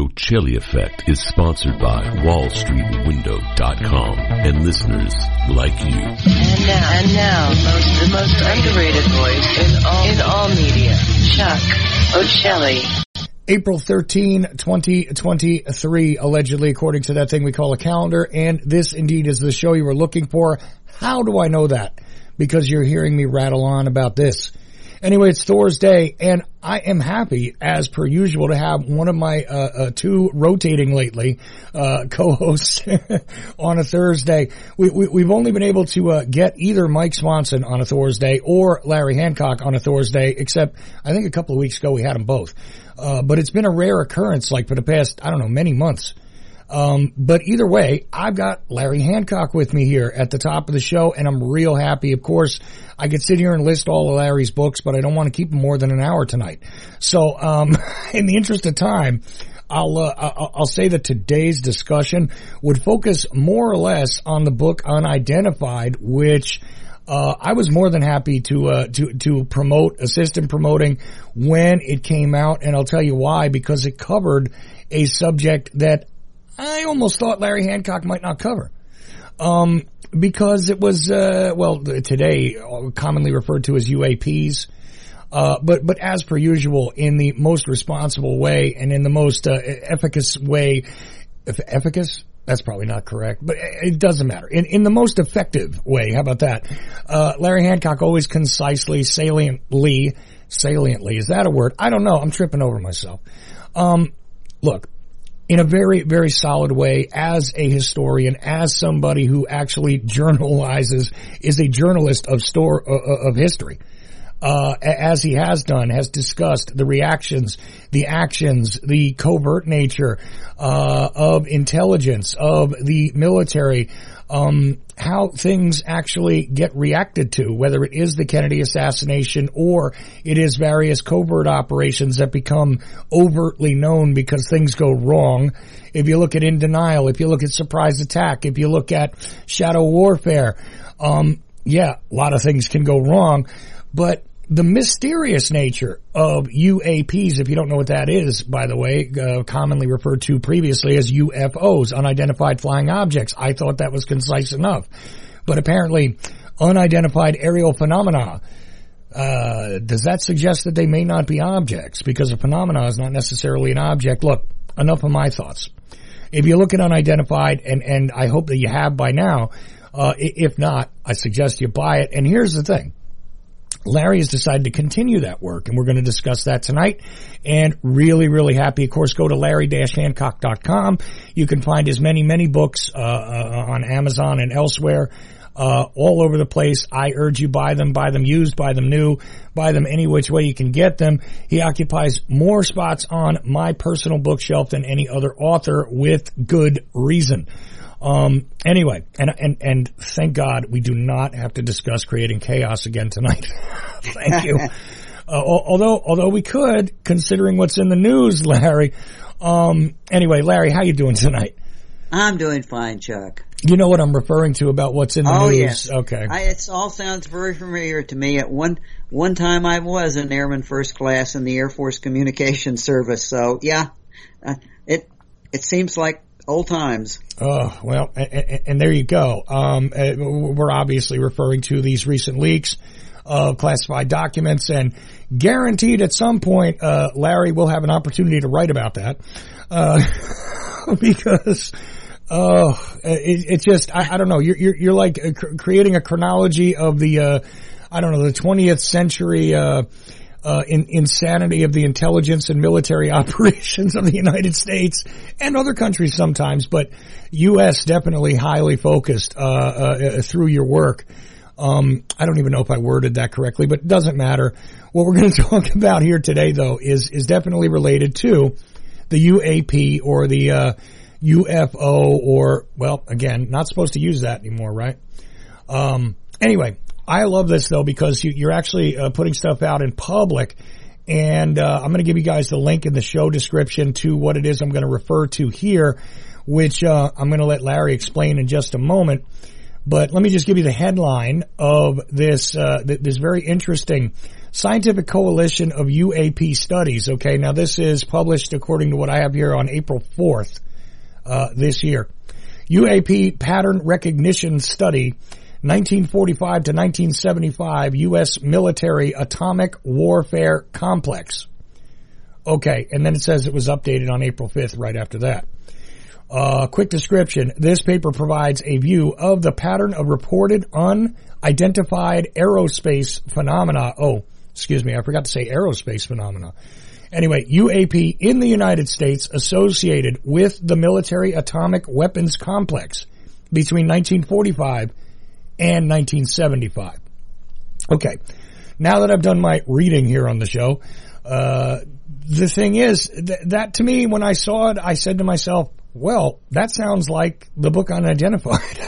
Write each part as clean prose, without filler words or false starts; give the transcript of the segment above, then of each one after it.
Ocelli Effect is sponsored by WallStreetWindow.com and listeners like you. And now, the most underrated voice in all media, Chuck Ocelli. April 13, 2023, allegedly, according to that thing we call a calendar, and this indeed is the show you were looking for. How do I know that? Because you're hearing me rattle on about this. Anyway, it's Thursday, and I am happy, as per usual, to have one of my two rotating lately co-hosts on a Thursday. We've only been able to get either Mike Swanson on a Thursday or Larry Hancock on a Thursday, except I think a couple of weeks ago we had them both. But it's been a rare occurrence, like for the past, many months. But either way, I've got Larry Hancock with me here at the top of the show, and I'm real happy. Of course, I could sit here and list all of Larry's books, but I don't want to keep them more than an hour tonight. So, in the interest of time, I'll say that today's discussion would focus more or less on the book Unidentified, which I was more than happy to promote, assist in promoting when it came out, and I'll tell you why, because it covered a subject that I almost thought Larry Hancock might not cover. Because it was, today commonly referred to as UAPs. But as per usual, in the most responsible way and in the most, efficacious way, efficacious? That's probably not correct, but it doesn't matter. In the most effective way, how about that? Larry Hancock always concisely, saliently, is that a word? I don't know. I'm tripping over myself. Look. In a very, very solid way, as a historian, as somebody who actually journalizes, is a journalist of history, as he has done, has discussed the reactions, the actions, the covert nature, of intelligence, of the military, how things actually get reacted to, whether it is the Kennedy assassination or it is various covert operations that become overtly known because things go wrong. If you look at In Denial, if you look at Surprise Attack, if you look at Shadow Warfare, a lot of things can go wrong, but the mysterious nature of UAPs, if you don't know what that is, by the way, commonly referred to previously as UFOs, unidentified flying objects. I thought that was concise enough. But apparently, unidentified aerial phenomena, does that suggest that they may not be objects? Because a phenomena is not necessarily an object. Look, enough of my thoughts. If you look at unidentified, and I hope that you have by now, if not, I suggest you buy it. And here's the thing. Larry has decided to continue that work, and we're going to discuss that tonight. And really, really happy. Of course, go to larry-hancock.com. You can find his many books on Amazon and elsewhere, all over the place. I urge you, buy them used, buy them new, buy them any which way you can get them. He occupies more spots on my personal bookshelf than any other author, with good reason. Anyway, and thank God we do not have to discuss creating chaos again tonight. Thank you. Although we could, considering what's in the news, Larry. Anyway, Larry, how you doing tonight? I'm doing fine, Chuck. You know what I'm referring to about what's in the news? Oh, yes. Okay. It all sounds very familiar to me. At one time I was an airman first class in the Air Force Communications Service, so yeah, it seems like old times. Oh, well, and there you go. We're obviously referring to these recent leaks of classified documents, and guaranteed at some point, Larry will have an opportunity to write about that. Because, it's just, I don't know, you're like creating a chronology of the, the 20th century, insanity of the intelligence and military operations of the United States and other countries sometimes, but U.S. definitely highly focused through your work. I don't even know if I worded that correctly, but it doesn't matter. What we're going to talk about here today, though, is definitely related to the UAP or the UFO, or, well, again, not supposed to use that anymore, right? Anyway, I love this, though, because you're actually putting stuff out in public, and I'm going to give you guys the link in the show description to what it is I'm going to refer to here, which I'm going to let Larry explain in just a moment. But let me just give you the headline of this this very interesting Scientific Coalition of UAP Studies. Okay, now this is published according to what I have here on April 4th, this year. UAP Pattern Recognition Study, 1945 to 1975, U.S. Military Atomic Warfare Complex. Okay, and then it says it was updated on April 5th right after that. Quick description. This paper provides a view of the pattern of reported unidentified aerospace phenomena. Oh, excuse me, I forgot to say aerospace phenomena. Anyway, UAP in the United States associated with the military atomic weapons complex between 1945 and 1975. Okay, now that I've done my reading here on the show, the thing is that to me, when I saw it, I said to myself, well, that sounds like the book Unidentified.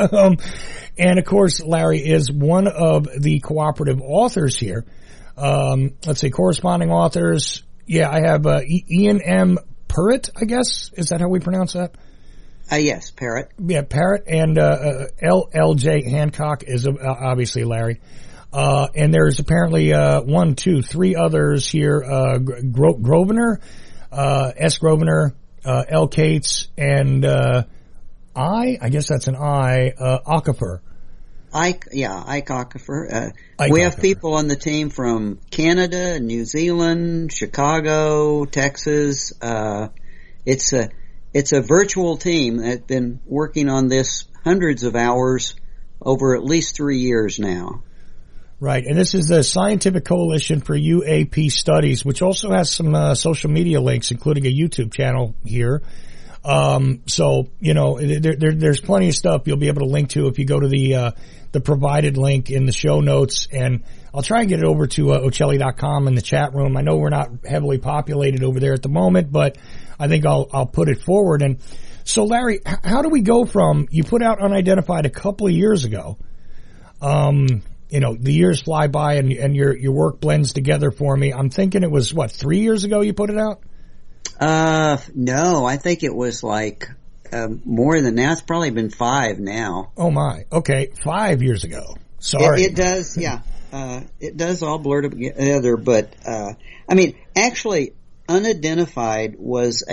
And of course, Larry is one of the cooperative authors here. Let's see, corresponding authors. Yeah, I have Ian M. Parrott, I guess. Is that how we pronounce that? Yes, Parrott. Yeah, Parrott, and L.J. Hancock is obviously Larry. And there's apparently 3 others here. Grosvenor, S. Grosvenor, L. Cates, and I guess that's an I, Aquifer. Ike Aquifer. We have people on the team from Canada, New Zealand, Chicago, Texas. It's a virtual team that's been working on this hundreds of hours over at least 3 years now. Right, and this is the Scientific Coalition for UAP Studies, which also has some social media links, including a YouTube channel here. So, you know, there's plenty of stuff you'll be able to link to if you go to the provided link in the show notes, and I'll try and get it over to Ocelli.com in the chat room. I know we're not heavily populated over there at the moment, but I think I'll put it forward. And so, Larry, how do we go from, you put out Unidentified a couple of years ago, you know, the years fly by and your work blends together for me. I'm thinking it was, 3 years ago you put it out? No, I think it was like, more than that. It's probably been 5 now. Oh my. Okay. 5 years ago. Sorry. It does, yeah. It does all blur together, but, I mean, actually, Unidentified was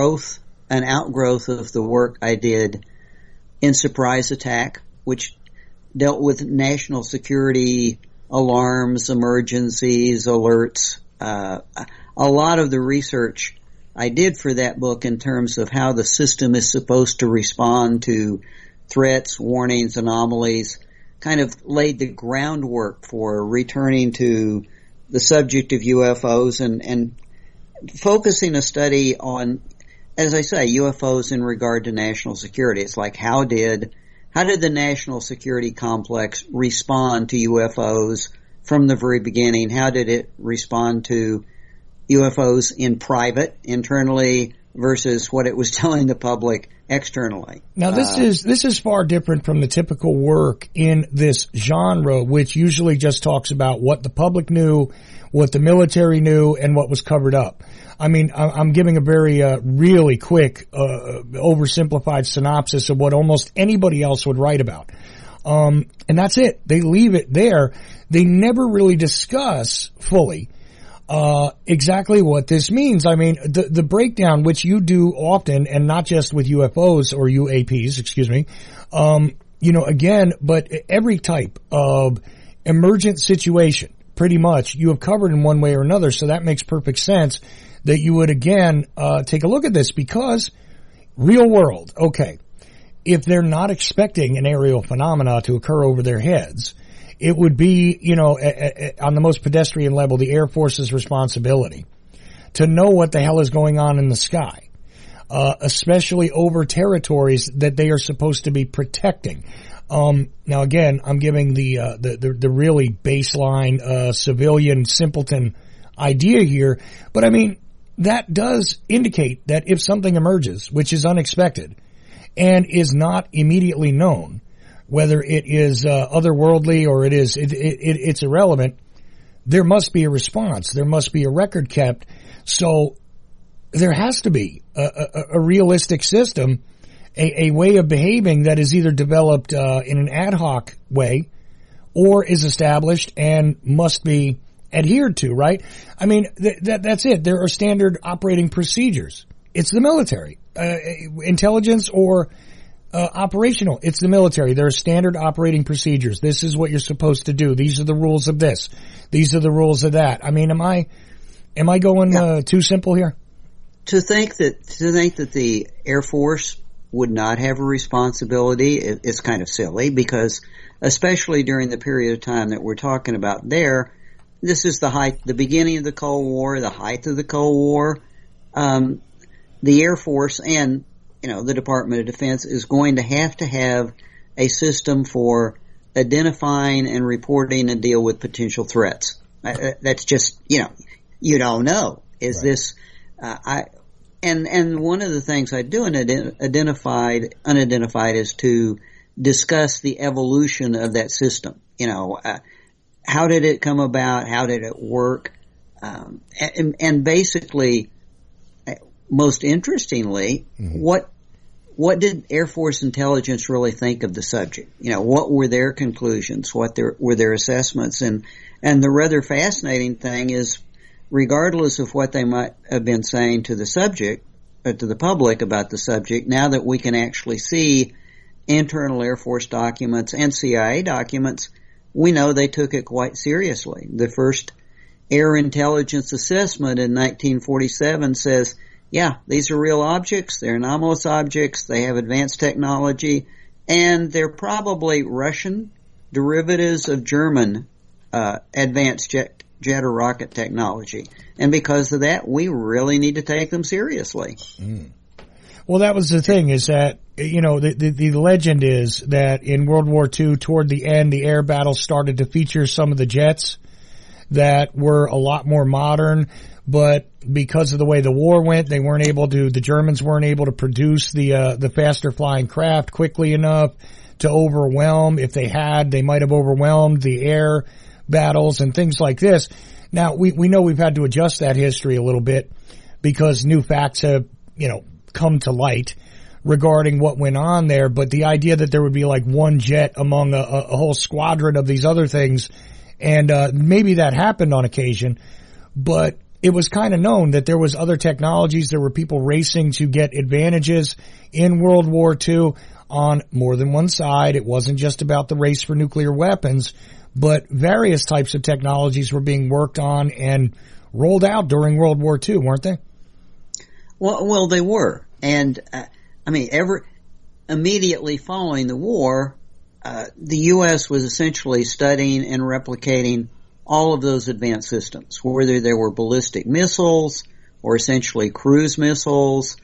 an outgrowth of the work I did in Surprise Attack, which dealt with national security alarms, emergencies, alerts. A lot of the research I did for that book in terms of how the system is supposed to respond to threats, warnings, anomalies, kind of laid the groundwork for returning to the subject of UFOs and focusing a study on, as I say, UFOs in regard to national security. It's like, how did the national security complex respond to UFOs from the very beginning? How did it respond to UFOs in private, internally, versus what it was telling the public externally? Now this is far different from the typical work in this genre, which usually just talks about what the public knew, what the military knew, and what was covered up. I mean, I'm giving a very really quick, oversimplified synopsis of what almost anybody else would write about. And that's it. They leave it there. They never really discuss fully exactly what this means. I mean, the breakdown, which you do often, and not just with UFOs or UAPs, excuse me, you know, again, but every type of emergent situation, pretty much, you have covered in one way or another, so that makes perfect sense that you would, again, take a look at this, because real world, okay, if they're not expecting an aerial phenomena to occur over their heads, it would be, you know, on the most pedestrian level, the Air Force's responsibility to know what the hell is going on in the sky, especially over territories that they are supposed to be protecting. Now again, I'm giving the really baseline, civilian simpleton idea here, but I mean, that does indicate that if something emerges, which is unexpected and is not immediately known, whether it is otherworldly or it's irrelevant, there must be a response. There must be a record kept. So there has to be a realistic system, a way of behaving that is either developed in an ad hoc way or is established and must be adhered to, right? I mean, that's it. There are standard operating procedures. It's the military. Intelligence or operational. It's the military. There are standard operating procedures. This is what you're supposed to do. These are the rules of this. These are the rules of that. I mean, am I going too simple here? To think that the Air Force would not have a responsibility is kind of silly, because especially during the period of time that we're talking about there, this is the beginning of the Cold War, the height of the Cold War. The Air Force and, the Department of Defense is going to have a system for identifying and reporting and deal with potential threats. That's just, you don't know. Is right. This, and one of the things I do in unidentified is to discuss the evolution of that system. How did it come about? How did it work? And basically, most interestingly, what did Air Force intelligence really think of the subject? What were their conclusions? What were their assessments? And the rather fascinating thing is, regardless of what they might have been saying to the subject, or to the public about the subject, now that we can actually see internal Air Force documents and CIA documents, we know they took it quite seriously. The first Air Intelligence Assessment in 1947 says, yeah, these are real objects, they're anomalous objects, they have advanced technology, and they're probably Russian derivatives of German advanced jet or rocket technology. And because of that, we really need to take them seriously. Well, that was the thing, is that, the legend is that in World War II, toward the end, the air battles started to feature some of the jets that were a lot more modern, but because of the way the war went, the Germans weren't able to produce the faster flying craft quickly enough to overwhelm. If they had, they might have overwhelmed the air battles and things like this. Now, we know we've had to adjust that history a little bit because new facts have, come to light regarding what went on there. But the idea that there would be like one jet among a whole squadron of these other things, and maybe that happened on occasion, but it was kind of known that there was other technologies. There were people racing to get advantages in World War II on more than one side. It wasn't just about the race for nuclear weapons, but various types of technologies were being worked on and rolled out during World War II, weren't they? Well, they were. And, immediately following the war, the U.S. was essentially studying and replicating all of those advanced systems, whether they were ballistic missiles or essentially cruise missiles.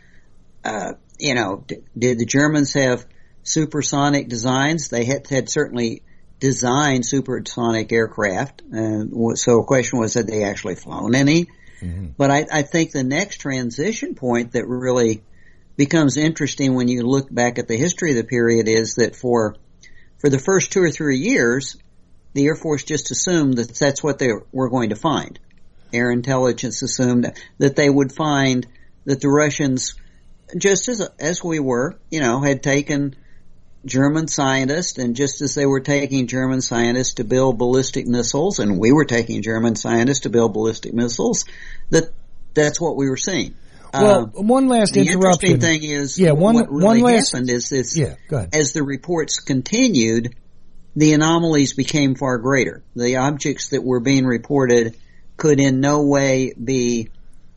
Did the Germans have supersonic designs? They had certainly designed supersonic aircraft. So the question was, had they actually flown any? Mm-hmm. But I think the next transition point that really becomes interesting when you look back at the history of the period is that for the first 2 or 3 years, the Air Force just assumed that that's what they were going to find. Air intelligence assumed that they would find that the Russians, just as we were, had taken German scientists, and just as they were taking German scientists to build ballistic missiles, and we were taking German scientists to build ballistic missiles, that's what we were seeing. Well, one last interruption. The interesting thing is, what really happened is this, go ahead. As the reports continued, the anomalies became far greater. The objects that were being reported could no way be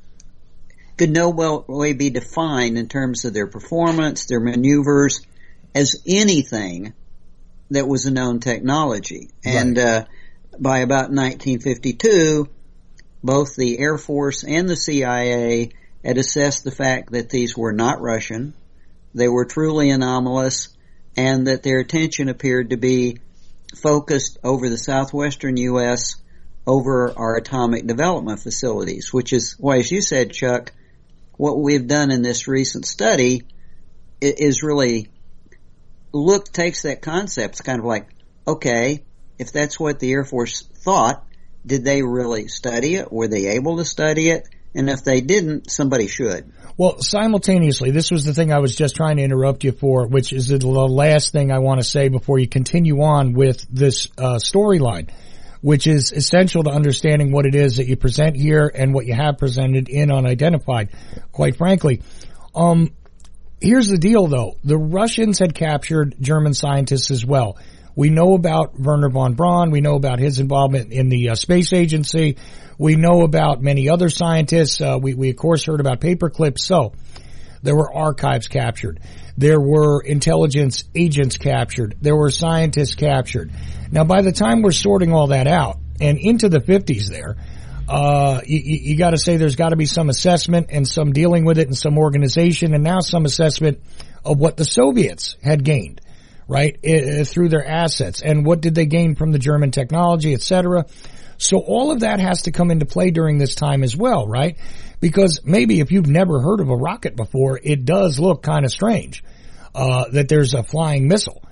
defined in terms of their performance, their maneuvers, as anything that was a known technology. Right. And by about 1952, both the Air Force and the CIA had assessed the fact that these were not Russian, they were truly anomalous, and that their attention appeared to be focused over the southwestern U.S., over our atomic development facilities, which is why, as you said, Chuck, what we've done in this recent study is really takes that concept. It's kind of like, okay, if that's what the Air Force thought, did they really study it? Were they able to study it? And if they didn't, somebody should. Well, simultaneously, this was the thing I was just trying to interrupt you for, which is the last thing I want to say before you continue on with this storyline. which is essential to understanding what it is that you present here and what you have presented in Unidentified, quite frankly. Here's the deal, though. The Russians had captured German scientists as well. We know about Wernher von Braun. We know about his involvement in the space agency. We know about many other scientists. We of course heard about paperclips. So there were archives captured. There were intelligence agents captured. There were scientists captured. Now, by the time we're sorting all that out and into the 50s there, you got to say there's got to be some assessment and some dealing with it and some organization and now some assessment of what the Soviets had gained, right, through their assets and what did they gain from the German technology, etc. So all of that has to come into play during this time as well, right? Because maybe if you've never heard of a rocket before, it does look kind of strange that there's a flying missile.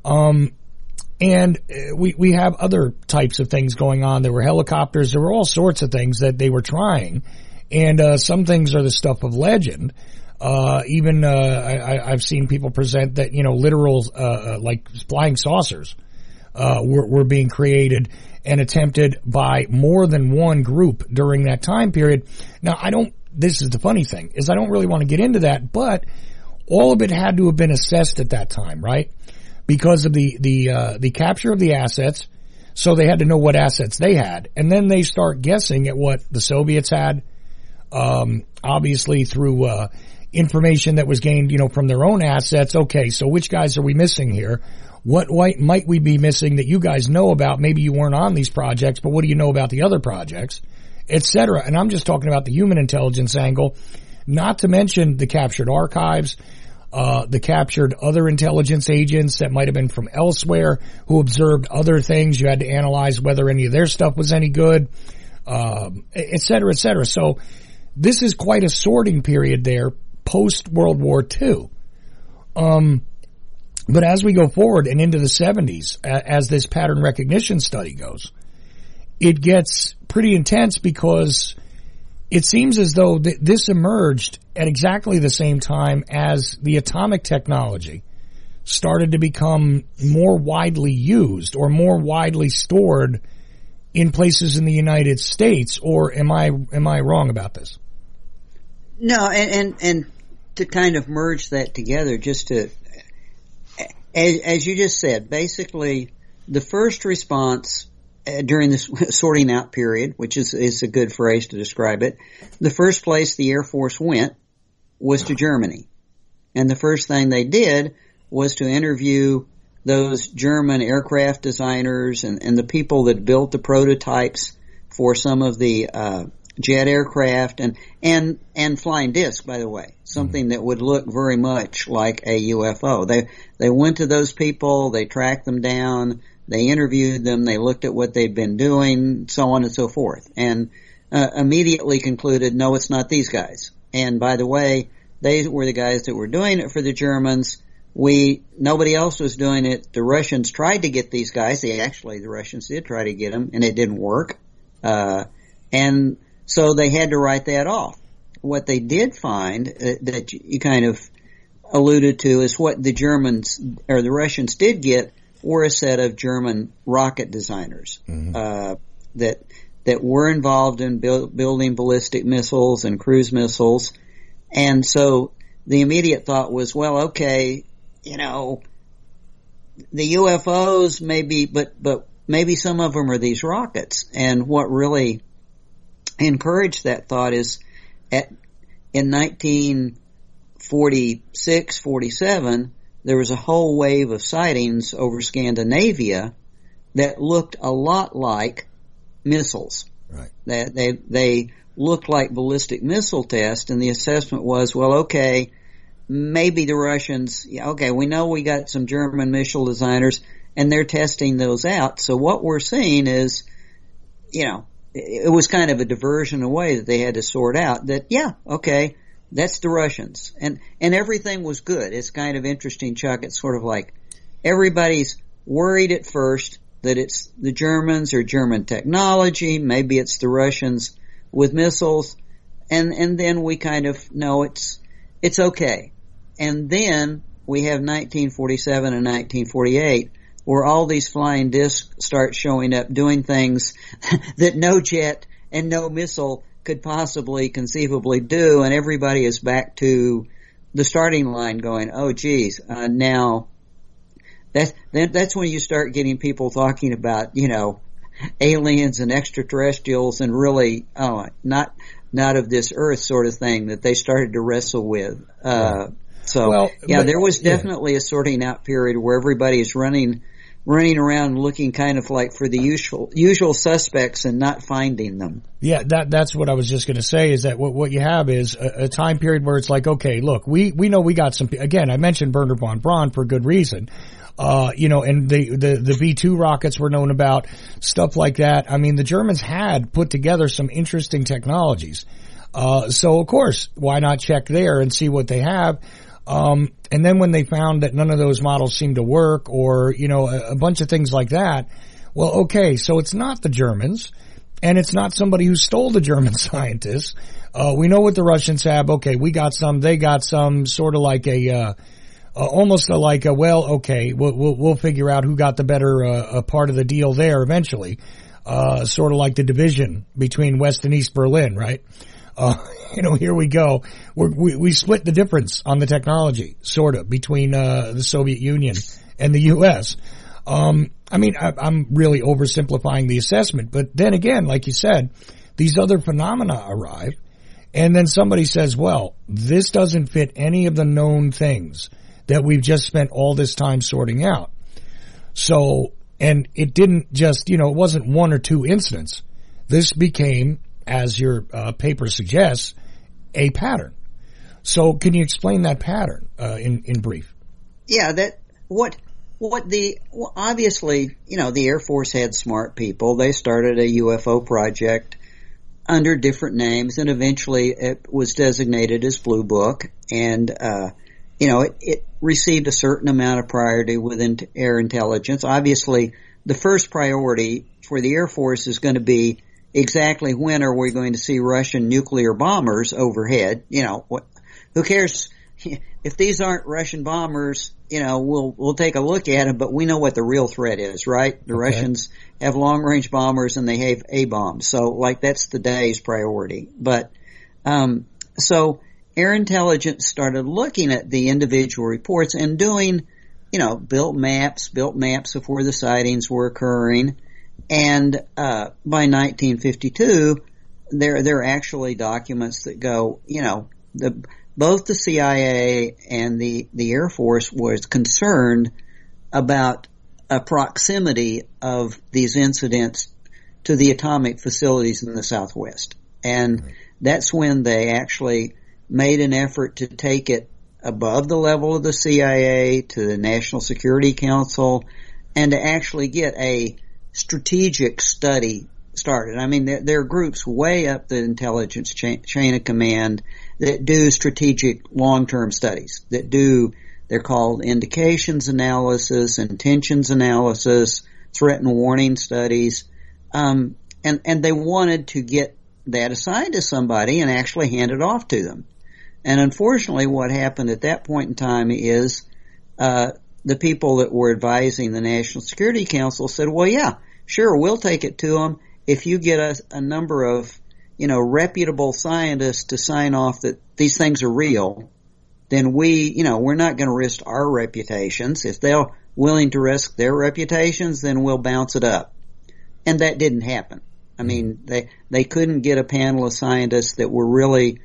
And we have other types of things going on. There were helicopters. There were all sorts of things that they were trying. And some things are the stuff of legend. I've seen people present that, literal, like flying saucers, were being created and attempted by more than one group during that time period. Now, this is the funny thing, is I don't really want to get into that, but all of it had to have been assessed at that time, right? Because of the capture of the assets, so they had to know what assets they had, and then they start guessing at what the Soviets had, obviously through information that was gained, from their own assets. Okay, so which guys are we missing here? What might we be missing that you guys know about? Maybe you weren't on these projects, but what do you know about the other projects, etc. And I'm just talking about the human intelligence angle, not to mention the captured archives. The captured other intelligence agents that might have been from elsewhere who observed other things. You had to analyze whether any of their stuff was any good, et cetera, et cetera. So this is quite a sorting period there post World War II. But as we go forward and into the 70s, as this pattern recognition study goes, it gets pretty intense because it seems as though this emerged at exactly the same time as the atomic technology started to become more widely used or more widely stored in places in the United States. Or am I wrong about this? No, and to kind of merge that together, just to, as you just said, basically the first response during this sorting out period, which is a good phrase to describe it, the first place the Air Force went was to Germany. And the first thing they did was to interview those German aircraft designers and the people that built the prototypes for some of the jet aircraft and flying disc, by the way, something that would look very much like a UFO. They went to those people, they tracked them down, they interviewed them, they looked at what they'd been doing, so on and so forth, and immediately concluded, no, it's not these guys. And by the way, they were the guys that were doing it for the Germans. Nobody else was doing it. The Russians tried to get these guys. The Russians did try to get them, and it didn't work. And so they had to write that off. What they did find, that you kind of alluded to, is what the Germans, or the Russians did get, were a set of German rocket designers, that were involved in building ballistic missiles and cruise missiles. And so the immediate thought was, well, okay, the UFOs maybe, but maybe some of them are these rockets. And what really encouraged that thought is in 1946, 47, there was a whole wave of sightings over Scandinavia that looked a lot like missiles. Right. They looked like ballistic missile tests, and the assessment was, well, okay, maybe the Russians, we know we got some German missile designers, and they're testing those out. So what we're seeing is, it was kind of a diversion away that they had to sort out that, that's the Russians. And everything was good. It's kind of interesting, Chuck. It's sort of like everybody's worried at first that it's the Germans or German technology. Maybe it's the Russians with missiles. And then we kind of know it's okay. And then we have 1947 and 1948, where all these flying discs start showing up doing things that no jet and no missile could possibly conceivably do, and everybody is back to the starting line going, oh geez, now that's when you start getting people talking about, aliens and extraterrestrials and really, not of this earth sort of thing that they started to wrestle with. There was definitely a sorting out period where everybody is running around looking kind of like for the usual suspects and not finding them. Yeah, that's what I was just going to say, is that what you have is a time period where it's like, okay, look, we know we got some, again, I mentioned Wernher von Braun for good reason. And the V2 rockets were known about, stuff like that. I mean, the Germans had put together some interesting technologies. So of course, why not check there and see what they have? And then when they found that none of those models seemed to work, or, a bunch of things like that, well, okay, so it's not the Germans, and it's not somebody who stole the German scientists. We know what the Russians have. Okay, we got some, they got some, sort of like we'll figure out who got the better, part of the deal there eventually. Sort of like the division between West and East Berlin, right? Here we go. We split the difference on the technology, sort of, between, the Soviet Union and the U.S. I'm really oversimplifying the assessment, but then again, like you said, these other phenomena arrive, and then somebody says, well, this doesn't fit any of the known things that we've just spent all this time sorting out. So, and it didn't just, it wasn't one or two incidents. This became, as your paper suggests, a pattern. So can you explain that pattern in brief? Yeah, obviously, the Air Force had smart people. They started a UFO project under different names, and eventually it was designated as Blue Book, and it received a certain amount of priority within air intelligence. Obviously, the first priority for the Air Force is going to be exactly when are we going to see Russian nuclear bombers overhead. Who cares if these aren't Russian bombers? We'll take a look at them, but we know what the real threat is, right? The Russians have long range bombers and they have A-bombs. So that's the day's priority. But, so air intelligence started looking at the individual reports and doing, built maps of where the sightings were occurring. And, by 1952, there are actually documents that go, both the CIA and the Air Force was concerned about a proximity of these incidents to the atomic facilities in the Southwest. And that's when they actually made an effort to take it above the level of the CIA to the National Security Council and to actually get a strategic study started. I mean, there are groups way up the intelligence chain of command that do strategic long-term studies, they're called indications analysis, intentions analysis, threat and warning studies, and they wanted to get that assigned to somebody and actually hand it off to them. And unfortunately, what happened at that point in time is, the people that were advising the National Security Council said, well, yeah, sure, we'll take it to them if you get us a number of, reputable scientists to sign off that these things are real. Then we're not going to risk our reputations. If they're willing to risk their reputations, then we'll bounce it up. And that didn't happen. I mean, they couldn't get a panel of scientists that were really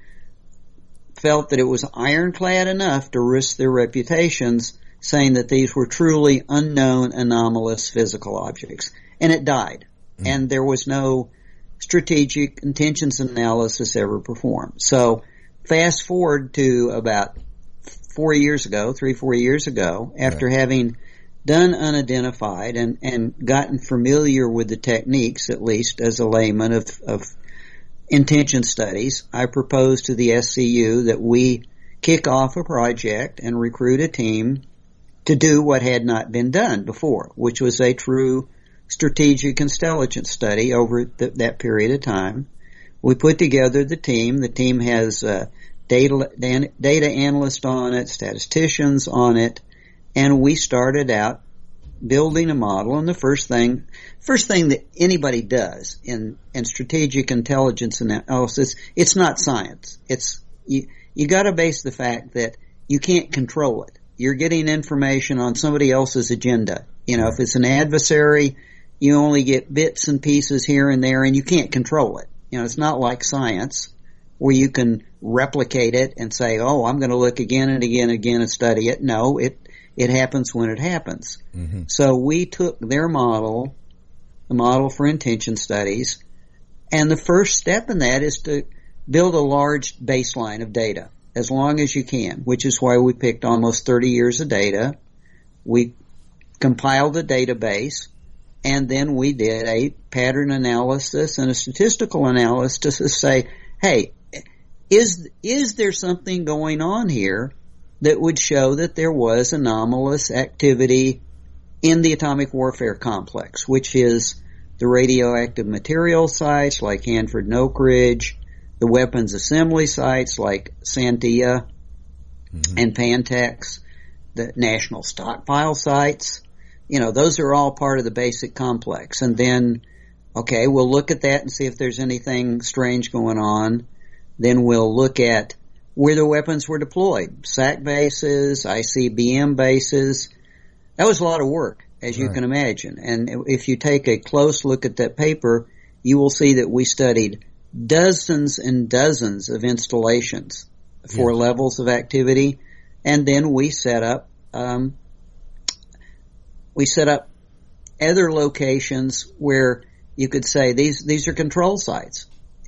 felt that it was ironclad enough to risk their reputations saying that these were truly unknown anomalous physical objects. And it died. And there was no strategic intentions analysis ever performed. So fast forward to about 4 years ago, 3-4 years ago, after having done unidentified and gotten familiar with the techniques, at least as a layman, of intention studies, I proposed to the SCU that we kick off a project and recruit a team to do what had not been done before, which was a true strategic intelligence study over that period of time. We put together the team. The team has data analysts on it, statisticians on it, and we started out building a model, and the first thing that anybody does in strategic intelligence analysis, it's not science. It's you got to base the fact that you can't control it. You're getting information on somebody else's agenda. If it's an adversary, you only get bits and pieces here and there, and you can't control it. It's not like science where you can replicate it and say, oh, I'm going to look again and again and again and study it. No, it happens when it happens. Mm-hmm. So we took their model, the model for intention studies, and the first step in that is to build a large baseline of data as long as you can, which is why we picked almost 30 years of data. We compiled a database, and then we did a pattern analysis and a statistical analysis to say, hey, is there something going on here that would show that there was anomalous activity in the atomic warfare complex, which is the radioactive material sites like Hanford and Oak Ridge, the weapons assembly sites like Sandia and Pantex, the national stockpile sites. Those are all part of the basic complex. And then, okay, we'll look at that and see if there's anything strange going on. Then we'll look at where the weapons were deployed, SAC bases, ICBM bases. That was a lot of work, as you can imagine. And if you take a close look at that paper, you will see that we studied dozens and dozens of installations for levels of activity. And then we set up other locations where you could say these are control sites.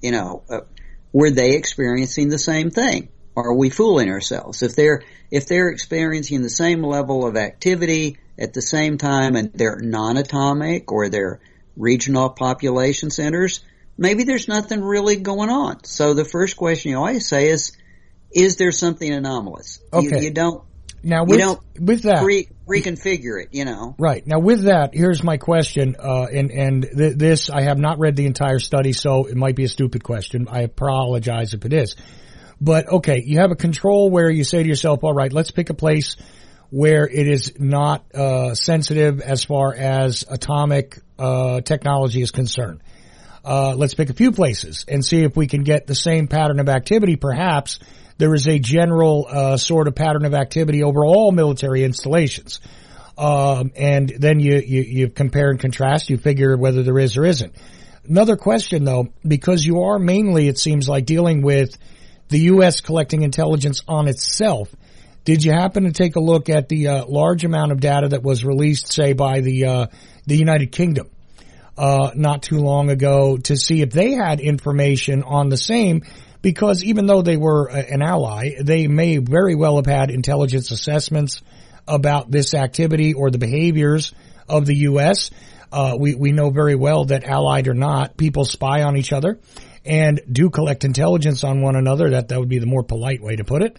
Were they experiencing the same thing? Or are we fooling ourselves? If they're experiencing the same level of activity at the same time and they're non-atomic or they're regional population centers, maybe there's nothing really going on. So the first question you always say is there something anomalous? Okay. You don't with that reconfigure it, Right. Now with that, here's my question, this, I have not read the entire study, so it might be a stupid question. I apologize if it is. But okay, you have a control where you say to yourself, all right, let's pick a place where it is not, sensitive as far as atomic, technology is concerned. Let's pick a few places and see if we can get the same pattern of activity. Perhaps there is a general sort of pattern of activity over all military installations. And then you compare and contrast, you figure whether there is or isn't. Another question though, because you are mainly, it seems like, dealing with the U.S. collecting intelligence on itself, did you happen to take a look at the large amount of data that was released, say, by the United Kingdom not too long ago to see if they had information on the same? Because even though they were an ally, they may very well have had intelligence assessments about this activity or the behaviors of the U.S. We know very well that, allied or not, people spy on each other and do collect intelligence on one another. That would be the more polite way to put it,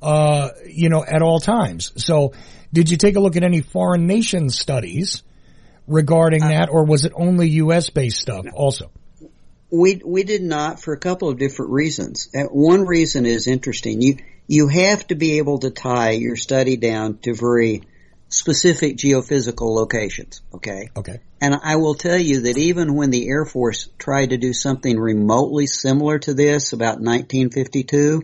at all times. So did you take a look at any foreign nation studies regarding that, or was it only U.S.-based stuff also? We did not, for a couple of different reasons. One reason is interesting. You have to be able to tie your study down to very specific geophysical locations, okay? Okay. And I will tell you that even when the Air Force tried to do something remotely similar to this about 1952,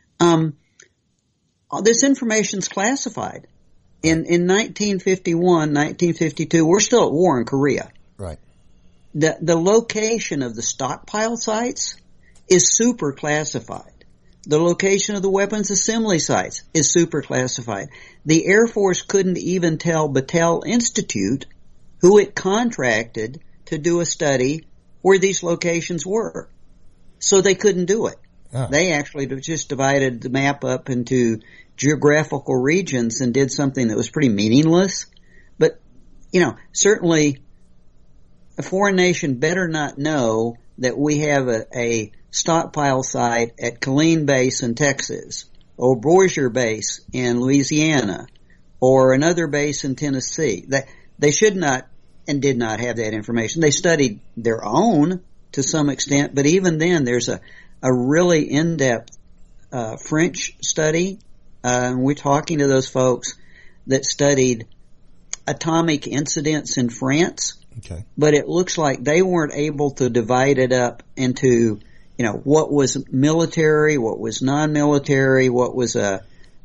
this information's classified. In 1951, 1952, we're still at war in Korea. Right. The location of the stockpile sites is super classified. The location of the weapons assembly sites is super classified. The Air Force couldn't even tell Battelle Institute, who it contracted to do a study, where these locations were. So they couldn't do it. Oh. They actually just divided the map up into geographical regions and did something that was pretty meaningless. But, certainly a foreign nation better not know that we have a stockpile site at Killeen Base in Texas, or Bossier Base in Louisiana, or another base in Tennessee. They should not and did not have that information. They studied their own to some extent, but even then there's a really in-depth French study. We're talking to those folks that studied atomic incidents in France. Okay. But it looks like they weren't able to divide it up into, what was military, what was non-military, what was a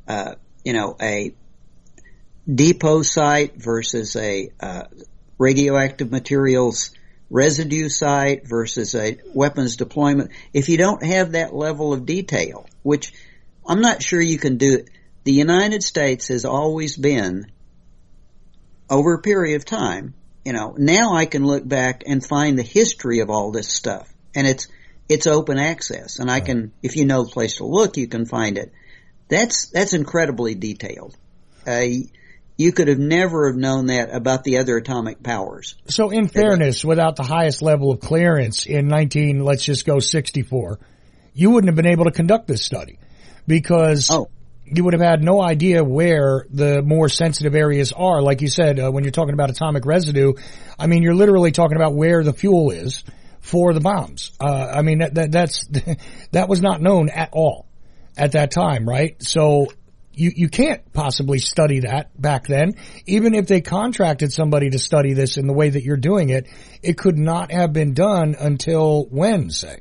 depot site versus a radioactive materials residue site versus a weapons deployment. If you don't have that level of detail, which I'm not sure you can do it, the United States has always been, over a period of time, now I can look back and find the history of all this stuff, and it's open access, and I can, if you know the place to look, you can find it. That's incredibly detailed. You could have never have known that about the other atomic powers. So in fairness, without the highest level of clearance in 64, you wouldn't have been able to conduct this study because you would have had no idea where the more sensitive areas are. Like you said, when you're talking about atomic residue, I mean, you're literally talking about where the fuel is for the bombs. I mean, that was not known at all at that time, right? So you can't possibly study that back then. Even if they contracted somebody to study this in the way that you're doing it, it could not have been done until when, say?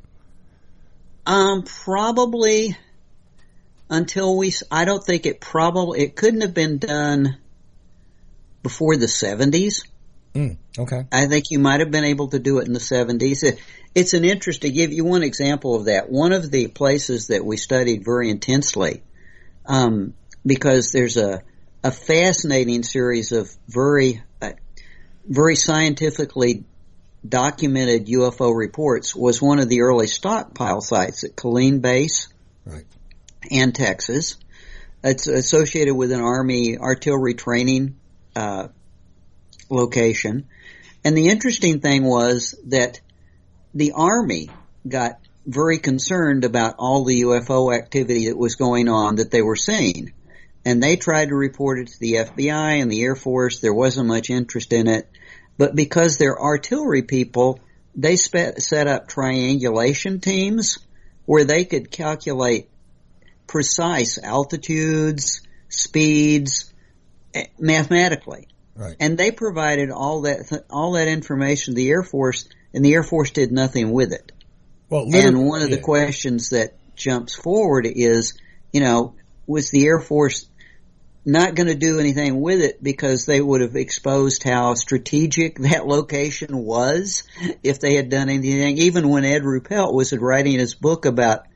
Probably until I don't think it couldn't have been done before the 70s. Okay. I think you might have been able to do it in the 70s. It's an interest to give you one example of that. One of the places that we studied very intensely, because there's a fascinating series of very scientifically documented UFO reports, was one of the early stockpile sites at Killeen Base. Right. And Texas. It's associated with an Army artillery training location. And the interesting thing was that the Army got very concerned about all the UFO activity that was going on that they were seeing. And they tried to report it to the FBI and the Air Force. There wasn't much interest in it. But because they're artillery people, they set up triangulation teams where they could calculate precise altitudes, speeds, mathematically. Right. And they provided all that information to the Air Force, and the Air Force did nothing with it. Well, and one of the questions that jumps forward is, was the Air Force not going to do anything with it because they would have exposed how strategic that location was if they had done anything? Even when Ed Ruppelt was writing his book about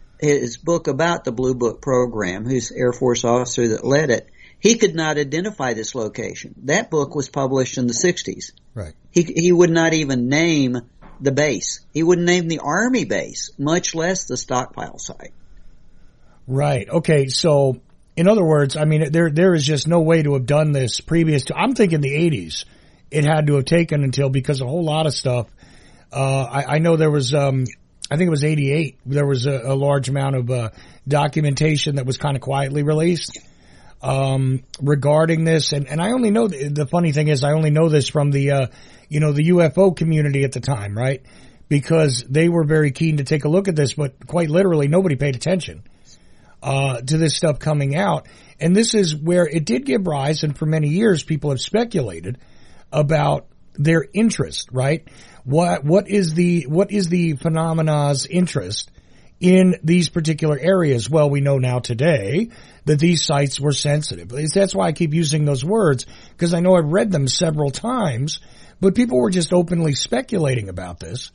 the Blue Book program, who's Air Force officer that led it, he could not identify this location. That book was published in the 60s. Right. He would not even name the base. He wouldn't name the Army base, much less the stockpile site. Right. Okay. So, in other words, I mean, there is just no way to have done this previous to, I'm thinking the 80s. It had to have taken until, because a whole lot of stuff, I know there was, I think it was 88. There was a large amount of documentation that was kind of quietly released regarding this. And I only know, the funny thing is I only know this from the UFO community at the time, right? Because they were very keen to take a look at this, but quite literally nobody paid attention to this stuff coming out. And this is where it did give rise, and for many years people have speculated about their interest, right? What is the phenomena's interest in these particular areas? Well, we know now today that these sites were sensitive. That's why I keep using those words, because I know I've read them several times, but people were just openly speculating about this,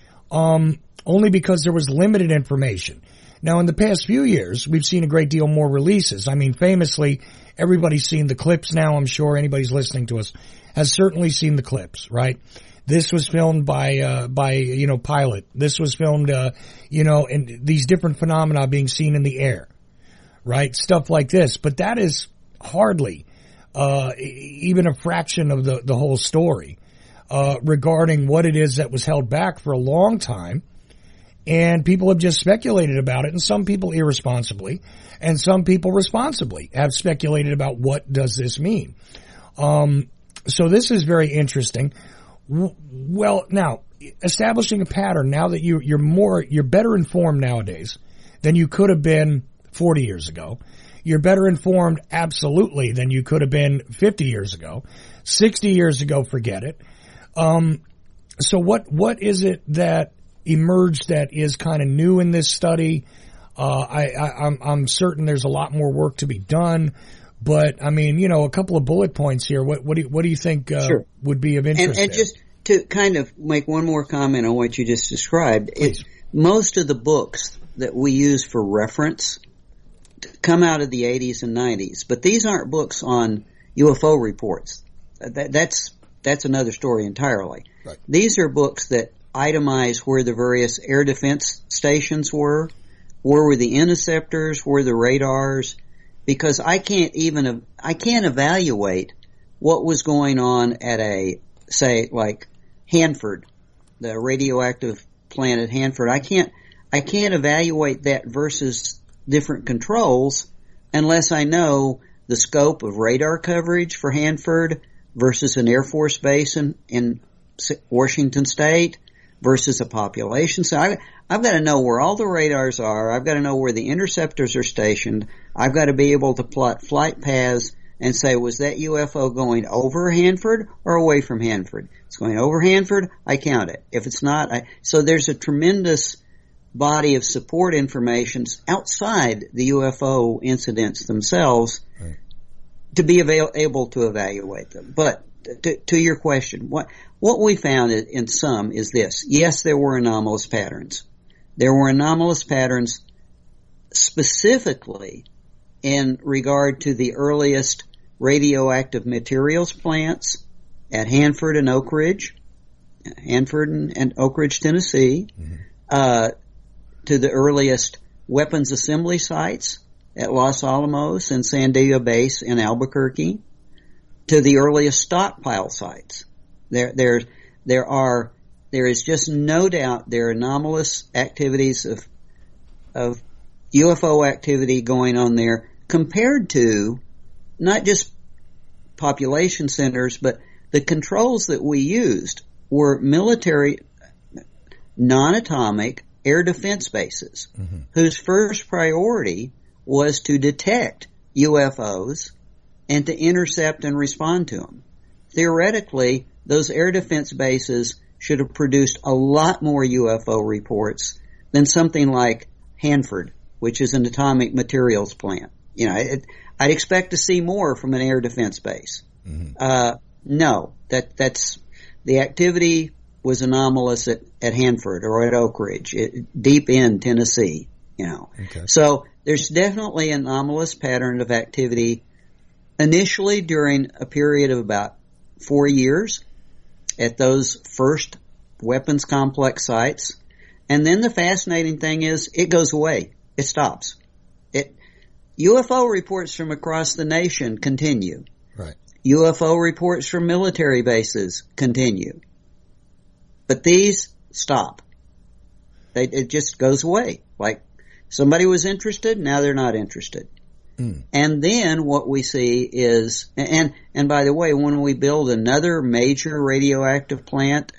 only because there was limited information. Now, in the past few years, we've seen a great deal more releases. I mean, famously, everybody's seen the clips now. I'm sure anybody's listening to us has certainly seen the clips, right? This was filmed by pilot. This was filmed, and these different phenomena being seen in the air, right? Stuff like this. But that is hardly, even a fraction of the whole story, regarding what it is that was held back for a long time. And people have just speculated about it, and some people irresponsibly, and some people responsibly have speculated about what does this mean. So this is very interesting. Well, now, establishing a pattern, now that you're better informed nowadays than you could have been 40 years ago. You're better informed, absolutely, than you could have been 50 years ago. 60 years ago, forget it. So what is it that emerged that is kind of new in this study? I'm certain there's a lot more work to be done, but I mean, a couple of bullet points here. What do you think Sure. would be of interest? And just to kind of make one more comment on what you just described, most of the books that we use for reference come out of the 80s and 90s, but these aren't books on UFO reports. That's another story entirely. Right. These are books that itemize where the various air defense stations were the interceptors, where the radars, because I can't evaluate what was going on at say like Hanford, the radioactive plant at Hanford. I can't evaluate that versus different controls unless I know the scope of radar coverage for Hanford versus an Air Force base in Washington State versus a population. So I've got to know where all the radars are. I've got to know where the interceptors are stationed. I've got to be able to plot flight paths and say, was that UFO going over Hanford or away from Hanford? It's going over Hanford, I count it. If it's not, so there's a tremendous body of support information outside the UFO incidents themselves to be able to evaluate them. But to your question, what we found in some is this. Yes, there were anomalous patterns. There were anomalous patterns specifically in regard to the earliest radioactive materials plants at Hanford and Oak Ridge, Tennessee, to the earliest weapons assembly sites at Los Alamos and Sandia Base in Albuquerque, to the earliest stockpile sites. There is just no doubt there are anomalous activities of UFO activity going on there compared to not just population centers, but the controls that we used were military, non-atomic air defense bases, whose first priority was to detect UFOs and to intercept and respond to them. Theoretically, those air defense bases should have produced a lot more UFO reports than something like Hanford, which is an atomic materials plant. I'd expect to see more from an air defense base. No, that's the activity was anomalous at Hanford or at Oak Ridge, deep in Tennessee. Okay. So there's definitely an anomalous pattern of activity initially during a period of about 4 years at those first weapons complex sites. And then the fascinating thing is it goes away. It stops. UFO reports from across the nation continue. Right. UFO reports from military bases continue. But these stop. It just goes away. Like somebody was interested, now they're not interested. And then what we see is, and by the way, when we build another major radioactive plant,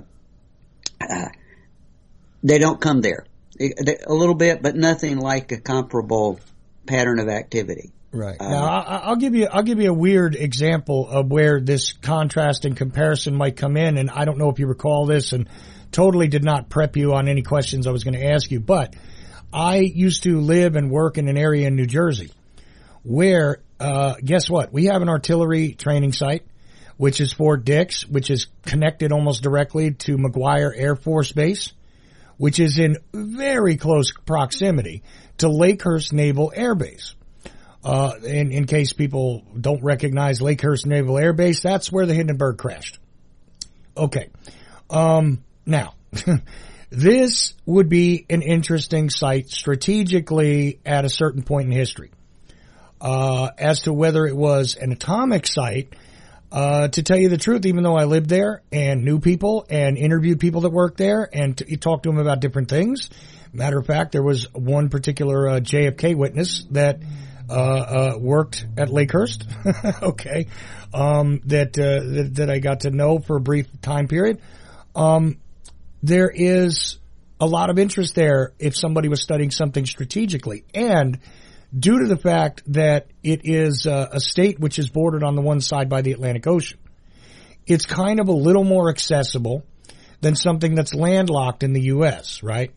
they don't come there. A little bit, but nothing like a comparable pattern of activity. Right. Now, I'll give you a weird example of where this contrast and comparison might come in, and I don't know if you recall this, and totally did not prep you on any questions I was going to ask you, but I used to live and work in an area in New Jersey where, guess what? We have an artillery training site, which is Fort Dix, which is connected almost directly to McGuire Air Force Base, which is in very close proximity to Lakehurst Naval Air Base. In case people don't recognize Lakehurst Naval Air Base, that's where the Hindenburg crashed. Okay. Now, this would be an interesting site strategically at a certain point in history. As to whether it was an atomic site, to tell you the truth, even though I lived there and knew people and interviewed people that worked there and talked to them about different things. Matter of fact, there was one particular JFK witness that worked at Lakehurst, okay, that I got to know for a brief time period. There is a lot of interest there if somebody was studying something strategically. And due to the fact that it is a state which is bordered on the one side by the Atlantic Ocean. It's kind of a little more accessible than something that's landlocked in the U.S., right?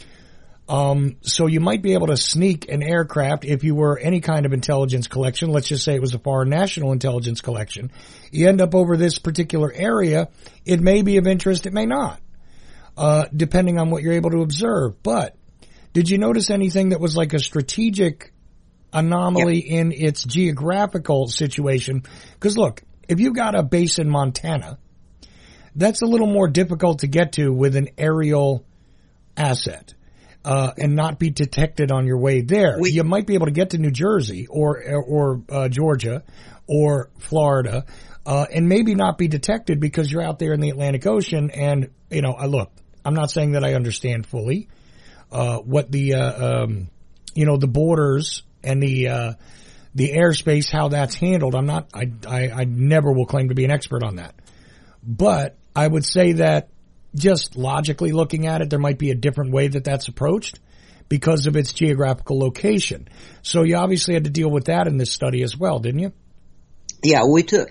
So you might be able to sneak an aircraft if you were any kind of intelligence collection. Let's just say it was a foreign national intelligence collection. You end up over this particular area. It may be of interest. It may not, depending on what you're able to observe. But did you notice anything that was like a strategic anomaly in its geographical situation? Because look, if you've got a base in Montana, that's a little more difficult to get to with an aerial asset. And not be detected on your way there. You might be able to get to New Jersey or Georgia or Florida, and maybe not be detected because you're out there in the Atlantic Ocean. And, look, I'm not saying that I understand fully, what the borders and the airspace, how that's handled. I never will claim to be an expert on that. But I would say that, just logically looking at it, there might be a different way that that's approached because of its geographical location. So you obviously had to deal with that in this study as well, didn't you? Yeah, we took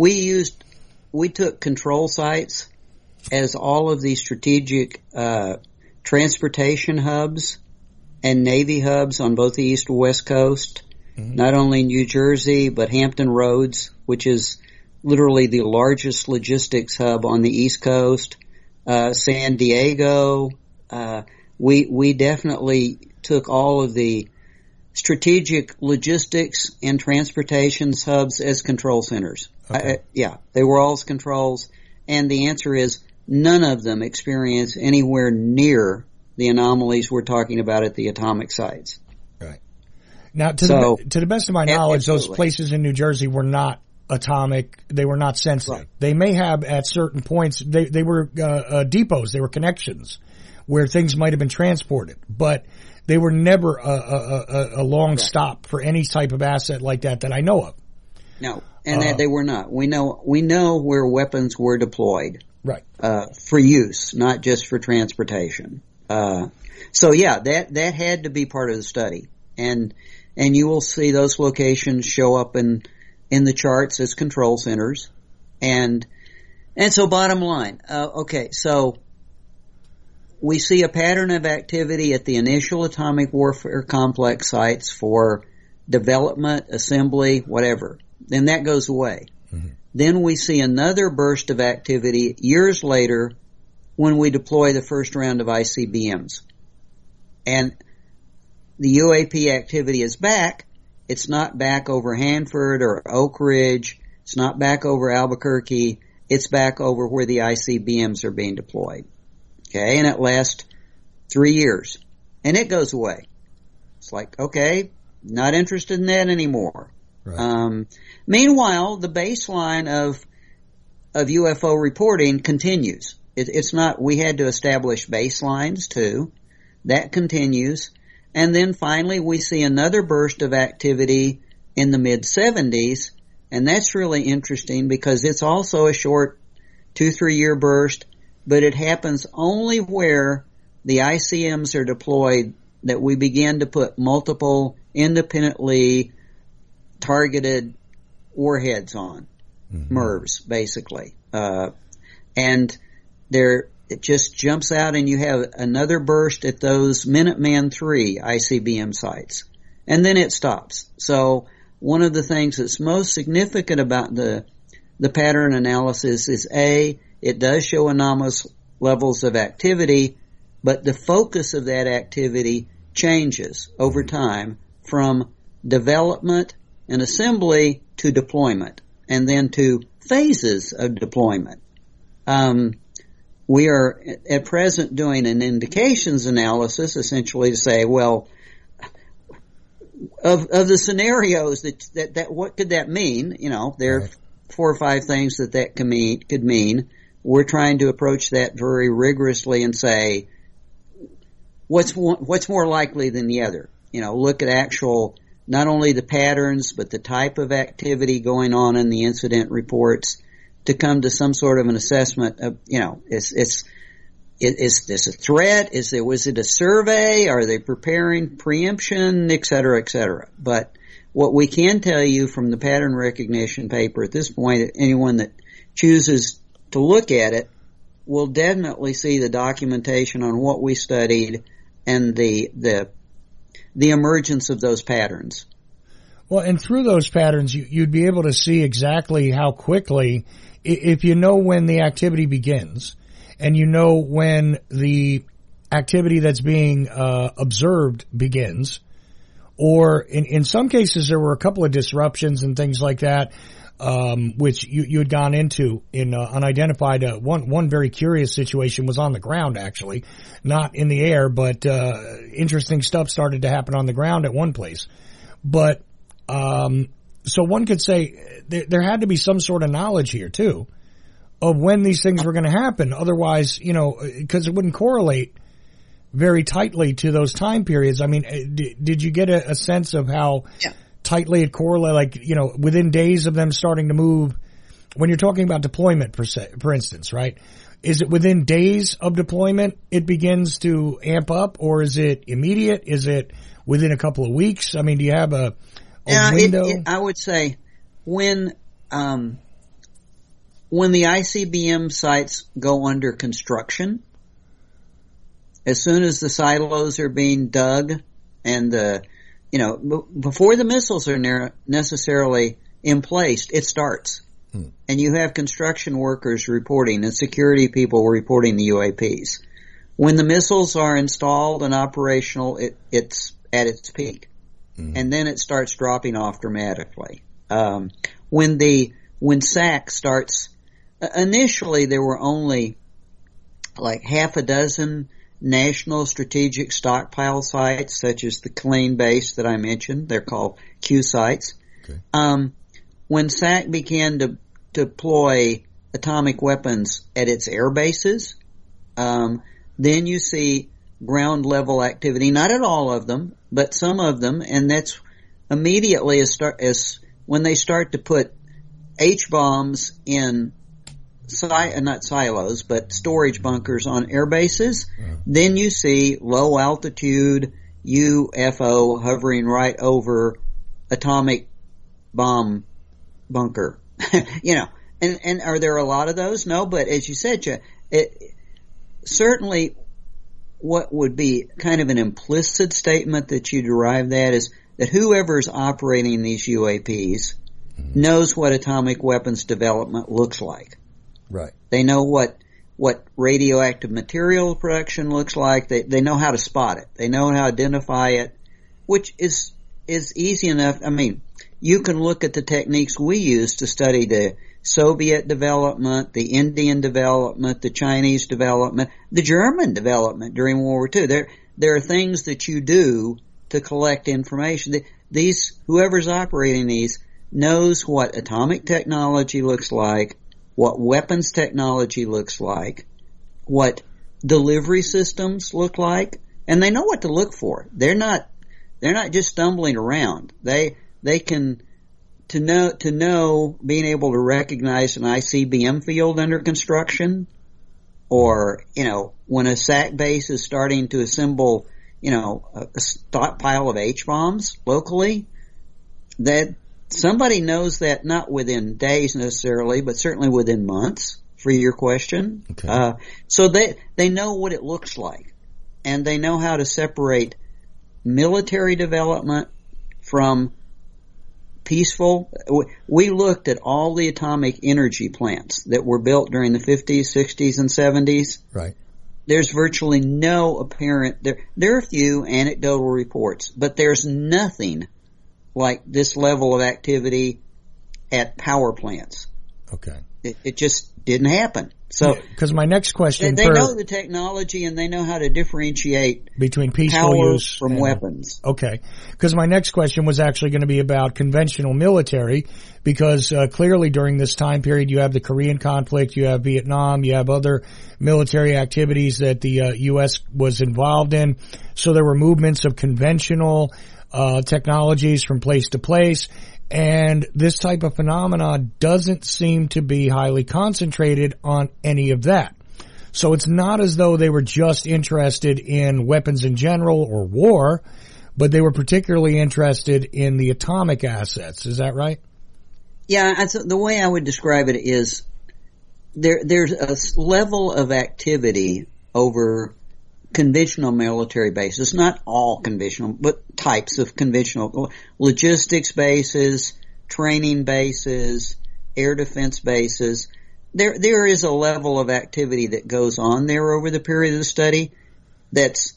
control sites as all of these strategic transportation hubs and Navy hubs on both the East and West Coast, not only New Jersey, but Hampton Roads, which is literally the largest logistics hub on the East Coast. San Diego, we definitely took all of the strategic logistics and transportation hubs as control centers. Okay. They were all as controls, and the answer is none of them experience anywhere near the anomalies we're talking about at the atomic sites. Right. Now, to the best of my knowledge, those places in New Jersey were not atomic. They were not sensitive. Right. They may have at certain points, they were depots, they were connections where things might have been transported, but they were never a long stop for any type of asset like that I know of. No, and that they were not. We know where weapons were deployed. Right. For use, not just for transportation. That had to be part of the study. And you will see those locations show up in the charts as control centers. And so bottom line, so we see a pattern of activity at the initial atomic warfare complex sites for development, assembly, whatever. Then that goes away. Mm-hmm. Then we see another burst of activity years later when we deploy the first round of ICBMs. And the UAP activity is back. It's not back over Hanford or Oak Ridge. It's not back over Albuquerque. It's back over where the ICBMs are being deployed. Okay, and it lasts 3 years. And it goes away. It's like, okay, not interested in that anymore. Right. Meanwhile, the baseline of UFO reporting continues. It's not, we had to establish baselines too. That continues. And then finally we see another burst of activity in the mid-70s, and that's really interesting because it's also a short 2-3 year burst, but it happens only where the ICMs are deployed that we begin to put multiple independently targeted warheads on, MIRVs basically. And it just jumps out and you have another burst at those Minuteman III ICBM sites. And then it stops. So one of the things that's most significant about the pattern analysis is it does show anomalous levels of activity, but the focus of that activity changes over time from development and assembly to deployment and then to phases of deployment. We are at present doing an indications analysis essentially to say, well, of the scenarios that what could that mean? You know, there are 4 or 5 things that could mean. We're trying to approach that very rigorously and say, what's more likely than the other? You know, look at actual, not only the patterns, but the type of activity going on in the incident reports to come to some sort of an assessment of, is this a threat? Was it a survey? Are they preparing preemption, et cetera, et cetera? But what we can tell you from the pattern recognition paper at this point, anyone that chooses to look at it will definitely see the documentation on what we studied and the emergence of those patterns. Well, and through those patterns, you'd be able to see exactly how quickly, if you know when the activity begins, and you know when the activity that's being observed begins, or in some cases there were a couple of disruptions and things like that, which you had gone into in unidentified. One very curious situation was on the ground, actually, not in the air, but interesting stuff started to happen on the ground at one place. But so one could say there had to be some sort of knowledge here too of when these things were going to happen. Otherwise, because it wouldn't correlate very tightly to those time periods. I mean, did you get a sense of how tightly it correlated, like, within days of them starting to move? When you're talking about deployment, for instance, right? Is it within days of deployment it begins to amp up, or is it immediate? Is it within a couple of weeks? I mean, do you have a window? I would say when the ICBM sites go under construction, as soon as the silos are being dug and before the missiles are necessarily in place, it starts. And you have construction workers reporting and security people reporting the UAPs. When the missiles are installed and operational, it's at its peak. And then it starts dropping off dramatically. When SAC starts, initially there were only like half a dozen national strategic stockpile sites, such as the Killeen base that I mentioned. They're called Q sites. Okay. When SAC began to deploy atomic weapons at its air bases, then you see ground level activity, not at all of them, but some of them, and that's immediately as when they start to put H-bombs in not silos, but storage bunkers on air bases, then you see low altitude UFO hovering right over atomic bomb bunker. And are there a lot of those? No, but as you said, certainly what would be kind of an implicit statement that you derive that is that whoever's operating these UAPs knows what atomic weapons development looks like. Right. They know what radioactive material production looks like. They know how to spot it. They know how to identify it, which is easy enough. I mean, you can look at the techniques we use to study the Soviet development, the Indian development, the Chinese development, the German development during World War II. There are things that you do to collect information. Whoever's operating these knows what atomic technology looks like, what weapons technology looks like, what delivery systems look like, and they know what to look for. They're not just stumbling around. They can to know being able to recognize an ICBM field under construction, or when a SAC base is starting to assemble a stockpile of H-bombs locally, that somebody knows that not within days necessarily, but certainly within months, for your question. Okay. So they know what it looks like, and they know how to separate military development from peaceful. We looked at all the atomic energy plants that were built during the 50s, 60s, and 70s. Right. There's virtually no apparent, there are a few anecdotal reports, but there's nothing like this level of activity at power plants. Okay. It just didn't happen. So, because my next question, they know the technology and they know how to differentiate between peaceful power use from weapons. Okay. Because my next question was actually going to be about conventional military, because clearly during this time period you have the Korean conflict, you have Vietnam, you have other military activities that the U.S. was involved in. So there were movements of conventional technologies from place to place. And this type of phenomena doesn't seem to be highly concentrated on any of that. So it's not as though they were just interested in weapons in general or war, but they were particularly interested in the atomic assets. Is that right? Yeah, the way I would describe it is there's a level of activity over conventional military bases, not all conventional, but types of conventional logistics bases, training bases, air defense bases. There is a level of activity that goes on there over the period of the study that's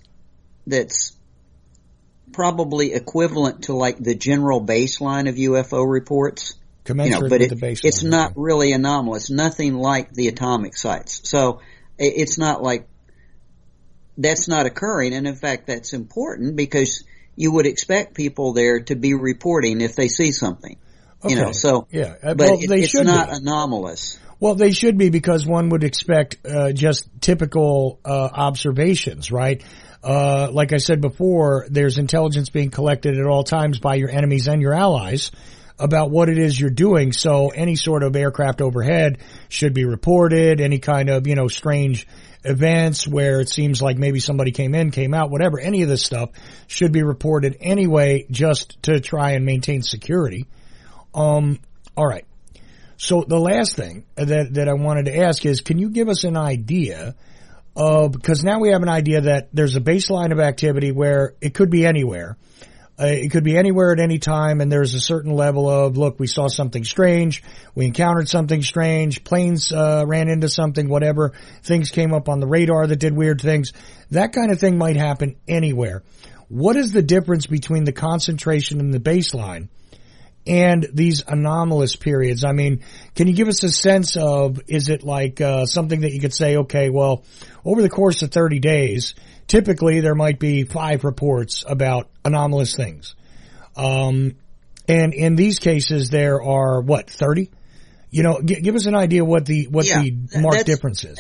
probably equivalent to like the general baseline of UFO reports. Commensurate but with the baseline. It's not really anomalous. Nothing like the atomic sites. So it's not like that's not occurring. And in fact, that's important because you would expect people there to be reporting if they see something. Okay. Yeah. But it's not anomalous. Well, they should be because one would expect just typical observations, right? Like I said before, there's intelligence being collected at all times by your enemies and your allies about what it is you're doing. So any sort of aircraft overhead should be reported. Any kind of, strange events where it seems like maybe somebody came in, came out, whatever, any of this stuff should be reported anyway just to try and maintain security. All right. So the last thing that I wanted to ask is, can you give us an idea of, because now we have an idea that there's a baseline of activity where it could be anywhere. It could be anywhere at any time, and there's a certain level of, look, we saw something strange, we encountered something strange, planes ran into something, whatever, things came up on the radar that did weird things. That kind of thing might happen anywhere. What is the difference between the concentration and the baseline and these anomalous periods? I mean, can you give us a sense of, is it like something that you could say, okay, well, over the course of 30 days, typically there might be 5 reports about anomalous things. And in these cases there are, 30? Give us an idea what the marked difference is.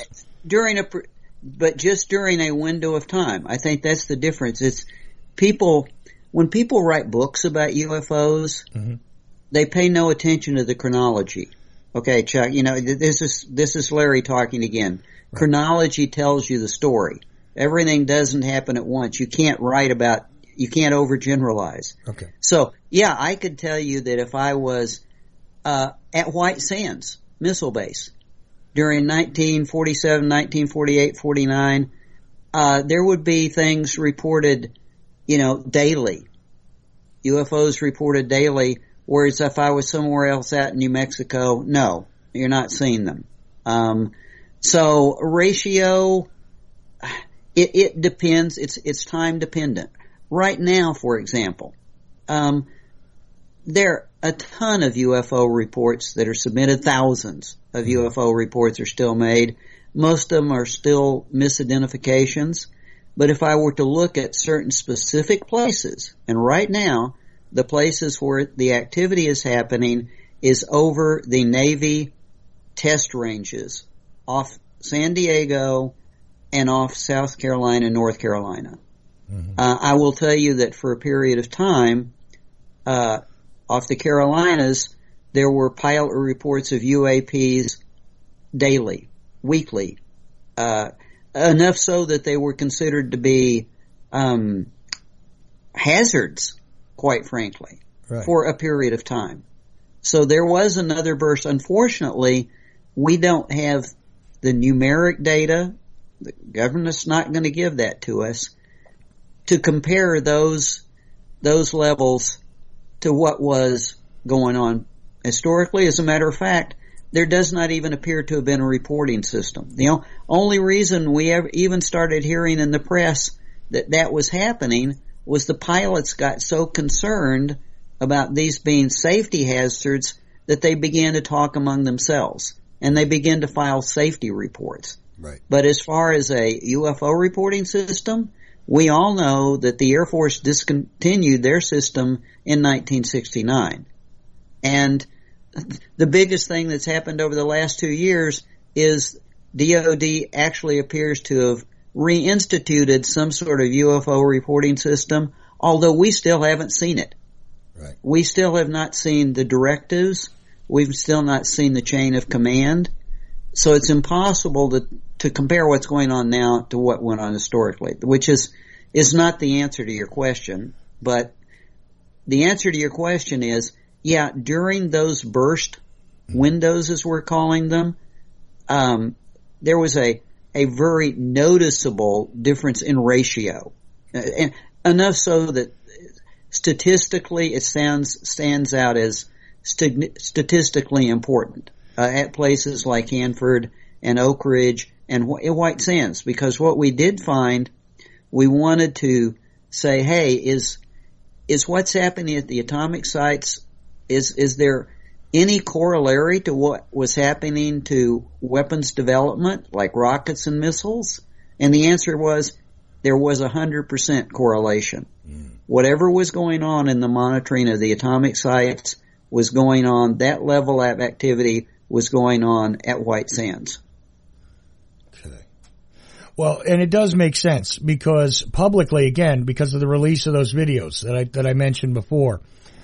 But just during a window of time. I think that's the difference. It's when people write books about UFOs, mm-hmm. they pay no attention to the chronology. Okay, Chuck, this is Larry talking again. Right. Chronology tells you the story. Everything doesn't happen at once. You can't overgeneralize. Okay. So, yeah, I could tell you that if I was at White Sands Missile Base during 1947, 1948, 49, there would be things reported, daily. UFOs reported daily, whereas if I was somewhere else out in New Mexico, no, you're not seeing them. So ratio, it depends. It's time dependent. Right now, for example, there are a ton of UFO reports that are submitted. Thousands of UFO reports are still made. Most of them are still misidentifications. But if I were to look at certain specific places, and right now, the places where the activity is happening is over the Navy test ranges off San Diego and off South Carolina, North Carolina. Mm-hmm. I will tell you that for a period of time, off the Carolinas, there were pilot reports of UAPs daily, weekly, enough so that they were considered to be hazards, quite frankly, right, for a period of time. So there was another burst. Unfortunately, we don't have the numeric data. The government's not going to give that to us to compare those levels to what was going on historically. As a matter of fact, there does not even appear to have been a reporting system. The only reason we ever even started hearing in the press that was happening was the pilots got so concerned about these being safety hazards that they began to talk among themselves and they began to file safety reports. Right. But as far as a UFO reporting system, we all know that the Air Force discontinued their system in 1969. And the biggest thing that's happened over the last 2 years is DOD actually appears to have reinstituted some sort of UFO reporting system, although we still haven't seen it. Right. We still have not seen the directives. We've still not seen the chain of command. So it's impossible to to compare what's going on now to what went on historically, which is not the answer to your question, but the answer to your question is, yeah, during those burst windows, as we're calling them, there was a very noticeable difference in ratio, and enough so that statistically it stands out as statistically important at places like Hanford and Oak Ridge and White Sands, because what we did find, we wanted to say, hey, is what's happening at the atomic sites, is there any corollary to what was happening to weapons development, like rockets and missiles? And the answer was, there was 100% correlation. Whatever was going on in the monitoring of the atomic sites was going on, that level of activity was going on at White Sands. Okay. Well, and it does make sense, because publicly, again, because of the release of those videos that I mentioned before,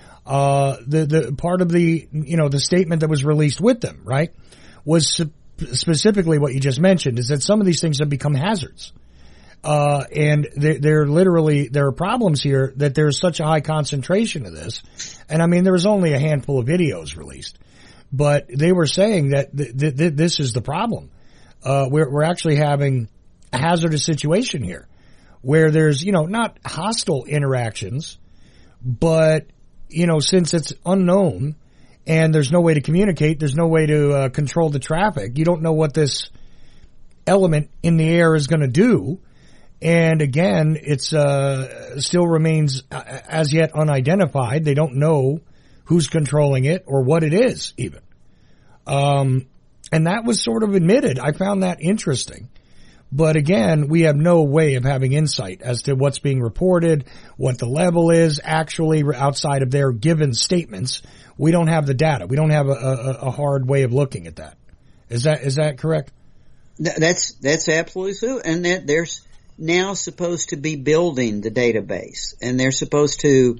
the part of the statement that was released with them, right, was specifically what you just mentioned, is that some of these things have become hazards. And there are problems here that there's such a high concentration of this. And I mean, there was only a handful of videos released, but they were saying that this is the problem. We're actually having a hazardous situation here where there's, not hostile interactions, but, since it's unknown and there's no way to communicate, there's no way to control the traffic. You don't know what this element in the air is going to do. And again, it's still remains as yet unidentified. They don't know who's controlling it or what it is even. And that was sort of admitted. I found that interesting. But again, we have no way of having insight as to what's being reported, what the level is actually outside of their given statements. We don't have the data. We don't have a hard way of looking at that. Is that correct? That's absolutely true. And that there's now supposed to be building the database, and they're supposed to,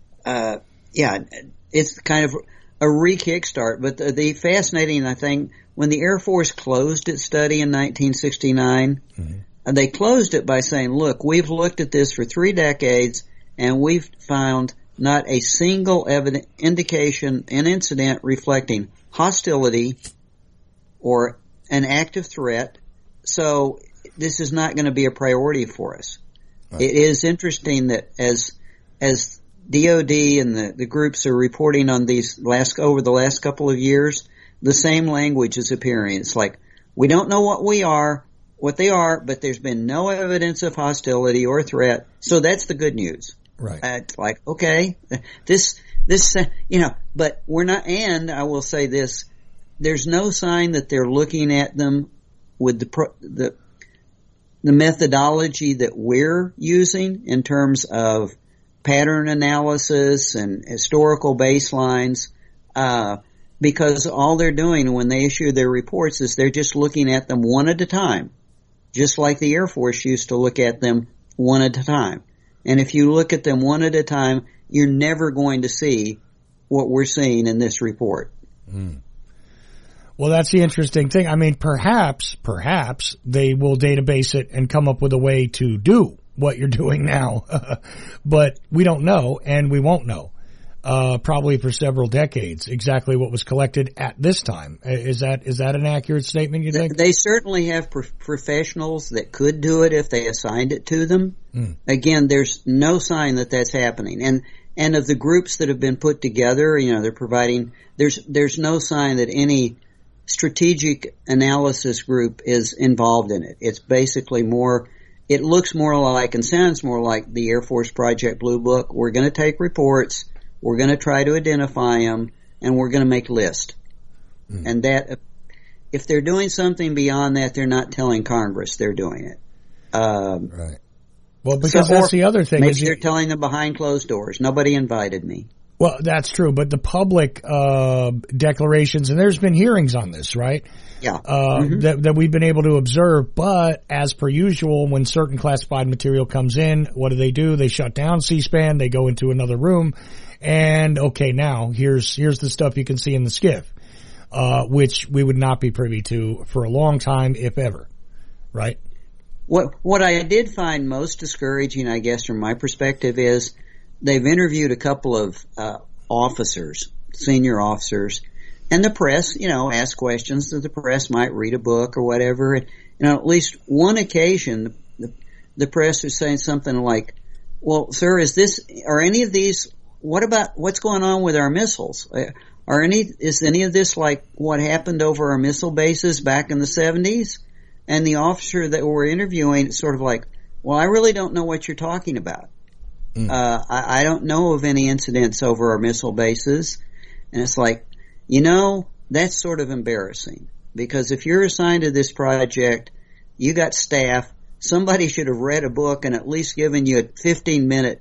it's kind of a re-kickstart. But the fascinating, I think, when the Air Force closed its study in 1969, they closed it by saying, look, we've looked at this for 3 decades, and we've found not a single indication, an incident reflecting hostility or an active threat. So this is not going to be a priority for us. Right. It is interesting that as DOD and the groups are reporting on these over the last couple of years, the same language is appearing. It's like, we don't know what they are, but there's been no evidence of hostility or threat. So that's the good news. Right. It's like, okay, this, but we're not, and I will say this, there's no sign that they're looking at them with the methodology that we're using in terms of pattern analysis and historical baselines, because all they're doing when they issue their reports is they're just looking at them one at a time, just like the Air Force used to look at them one at a time. And if you look at them one at a time, you're never going to see what we're seeing in this report. Well, that's the interesting thing. I mean, perhaps they will database it and come up with a way to do what you're doing now. But we don't know, and we won't know, probably for several decades, exactly what was collected at this time. Is that an accurate statement, you think? They certainly have professionals that could do it if they assigned it to them. Again, there's no sign that that's happening. And of the groups that have been put together, they're providing, there's no sign that any strategic analysis group is involved in it. It's basically it looks more like and sounds more like the Air Force Project Blue Book. We're going to take reports, we're going to try to identify them, and we're going to make lists. And that, if they're doing something beyond that, they're not telling Congress they're doing it. Right. Well, because that's the other thing. Maybe they're telling them behind closed doors. Nobody invited me. Well, that's true, but the public declarations, and there's been hearings on this, right? Yeah. That we've been able to observe, but as per usual, when certain classified material comes in, what do? They shut down C-SPAN, they go into another room, and okay, now here's the stuff you can see in the SCIF, which we would not be privy to for a long time, if ever. right? What I did find most discouraging, I guess, from my perspective, is they've interviewed a couple of officers, senior officers, and the press, ask questions that the press might read a book or whatever. And on at least one occasion, the press was saying something like, "Well, sir, are any of these? What about what's going on with our missiles? Is any of this like what happened over our missile bases back in the 70s?" And the officer that we're interviewing sort of like, "Well, I really don't know what you're talking about. I don't know of any incidents over our missile bases." And it's like, that's sort of embarrassing, because if you're assigned to this project, you got staff, somebody should have read a book and at least given you a 15-minute,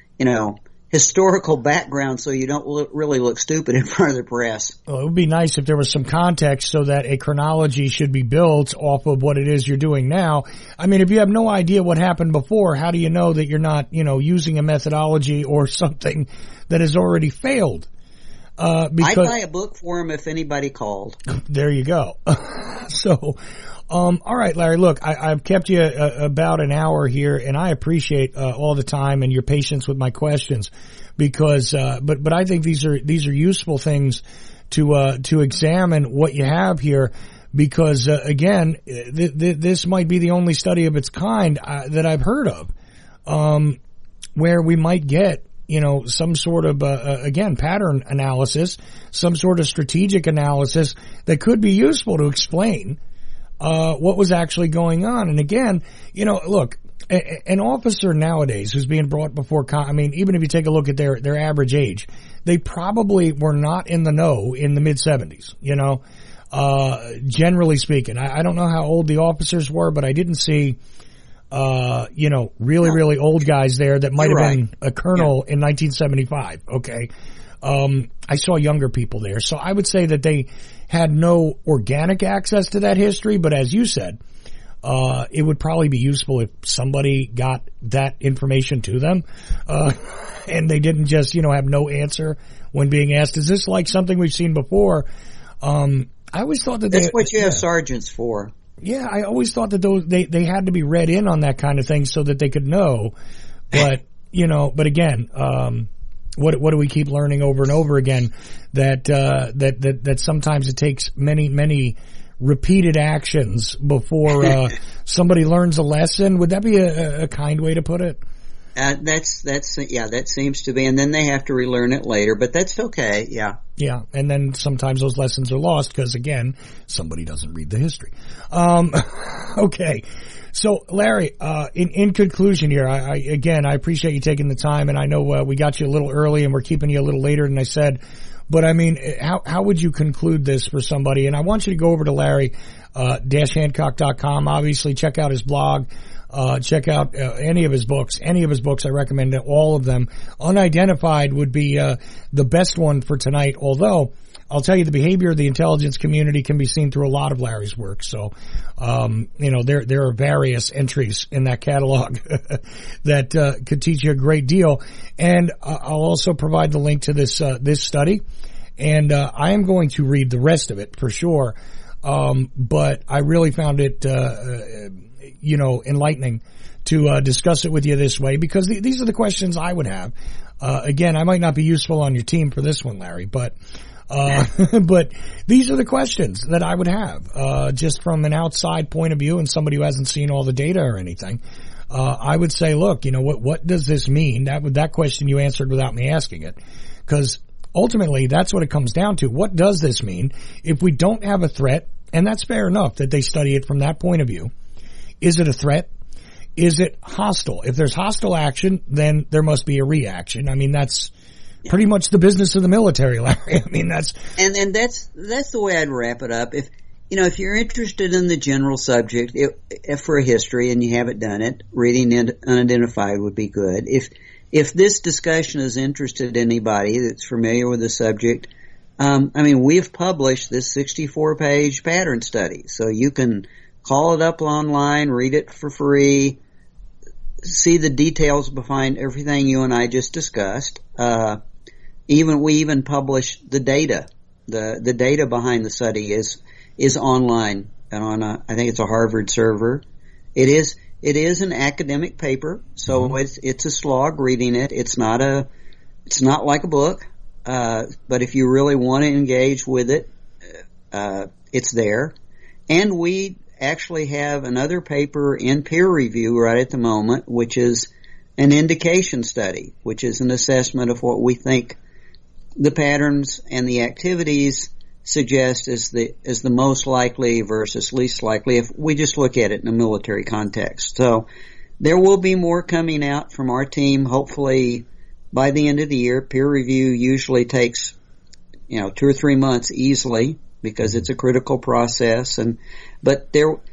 historical background so you don't really look stupid in front of the press. Well, it would be nice if there was some context so that a chronology should be built off of what it is you're doing now. I mean, if you have no idea what happened before, how do you know that you're not, using a methodology or something that has already failed? Because I'd buy a book for him if anybody called. There you go. So, all right, Larry, look, I've kept you about an hour here, and I appreciate all the time and your patience with my questions, because but I think these are useful things to examine what you have here, because again, this might be the only study of its kind that I've heard of, where we might get some sort of, again, pattern analysis, some sort of strategic analysis that could be useful to explain what was actually going on. And again, look, an officer nowadays who's being brought before, even if you take a look at their average age, they probably were not in the know in the mid-70s, generally speaking. I don't know how old the officers were, but I didn't see really old guys there that might have been a colonel in 1975. Okay. I saw younger people there. So I would say that they had no organic access to that history, but as you said, it would probably be useful if somebody got that information to them, and they didn't just, have no answer when being asked, is this like something we've seen before? I always thought that that's what you have sergeants for. Yeah, I always thought that they had to be read in on that kind of thing so that they could know. But, but again, what do we keep learning over and over again? That sometimes it takes many repeated actions before, somebody learns a lesson. Would that be a kind way to put it? That seems to be, and then they have to relearn it later, but that's okay, yeah. Yeah, and then sometimes those lessons are lost because, again, somebody doesn't read the history. Okay. So, Larry, in conclusion here, I appreciate you taking the time, and I know we got you a little early and we're keeping you a little later than I said, but I mean, how would you conclude this for somebody? And I want you to go over to Larry-Hancock.com, obviously check out his blog. Check out any of his books. I recommend all of them. Unidentified would be the best one for tonight, although I'll tell you the behavior of the intelligence community can be seen through a lot of Larry's work. So, there are various entries in that catalog that could teach you a great deal. And I'll also provide the link to this study. And I am going to read the rest of it for sure. But I really found it enlightening to discuss it with you this way, because these are the questions I would have. Again, I might not be useful on your team for this one, Larry, but but these are the questions that I would have, just from an outside point of view and somebody who hasn't seen all the data or anything. I would say, look, what does this mean? That question you answered without me asking it, because ultimately that's what it comes down to. What does this mean if we don't have a threat? And that's fair enough that they study it from that point of view. Is it a threat? Is it hostile? If there's hostile action, then there must be a reaction. I mean, that's pretty much the business of the military, Larry. I mean, that's the way I'd wrap it up. If you're interested in the general subject, for a history and you haven't done it, reading Unidentified would be good. If this discussion has interested anybody that's familiar with the subject, we've published this 64-page pattern study, so you can call it up online, read it for free, see the details behind everything you and I just discussed. We even publish the data. The data behind the study is online and on I think it's a Harvard server. It is an academic paper, so it's a slog reading it. It's not like a book, but if you really want to engage with it, it's there. And we actually have another paper in peer review right at the moment, which is an indication study, which is an assessment of what we think the patterns and the activities suggest is the most likely versus least likely if we just look at it in a military context. So there will be more coming out from our team, hopefully by the end of the year. Peer review usually takes, 2 or 3 months easily because it's a critical process. But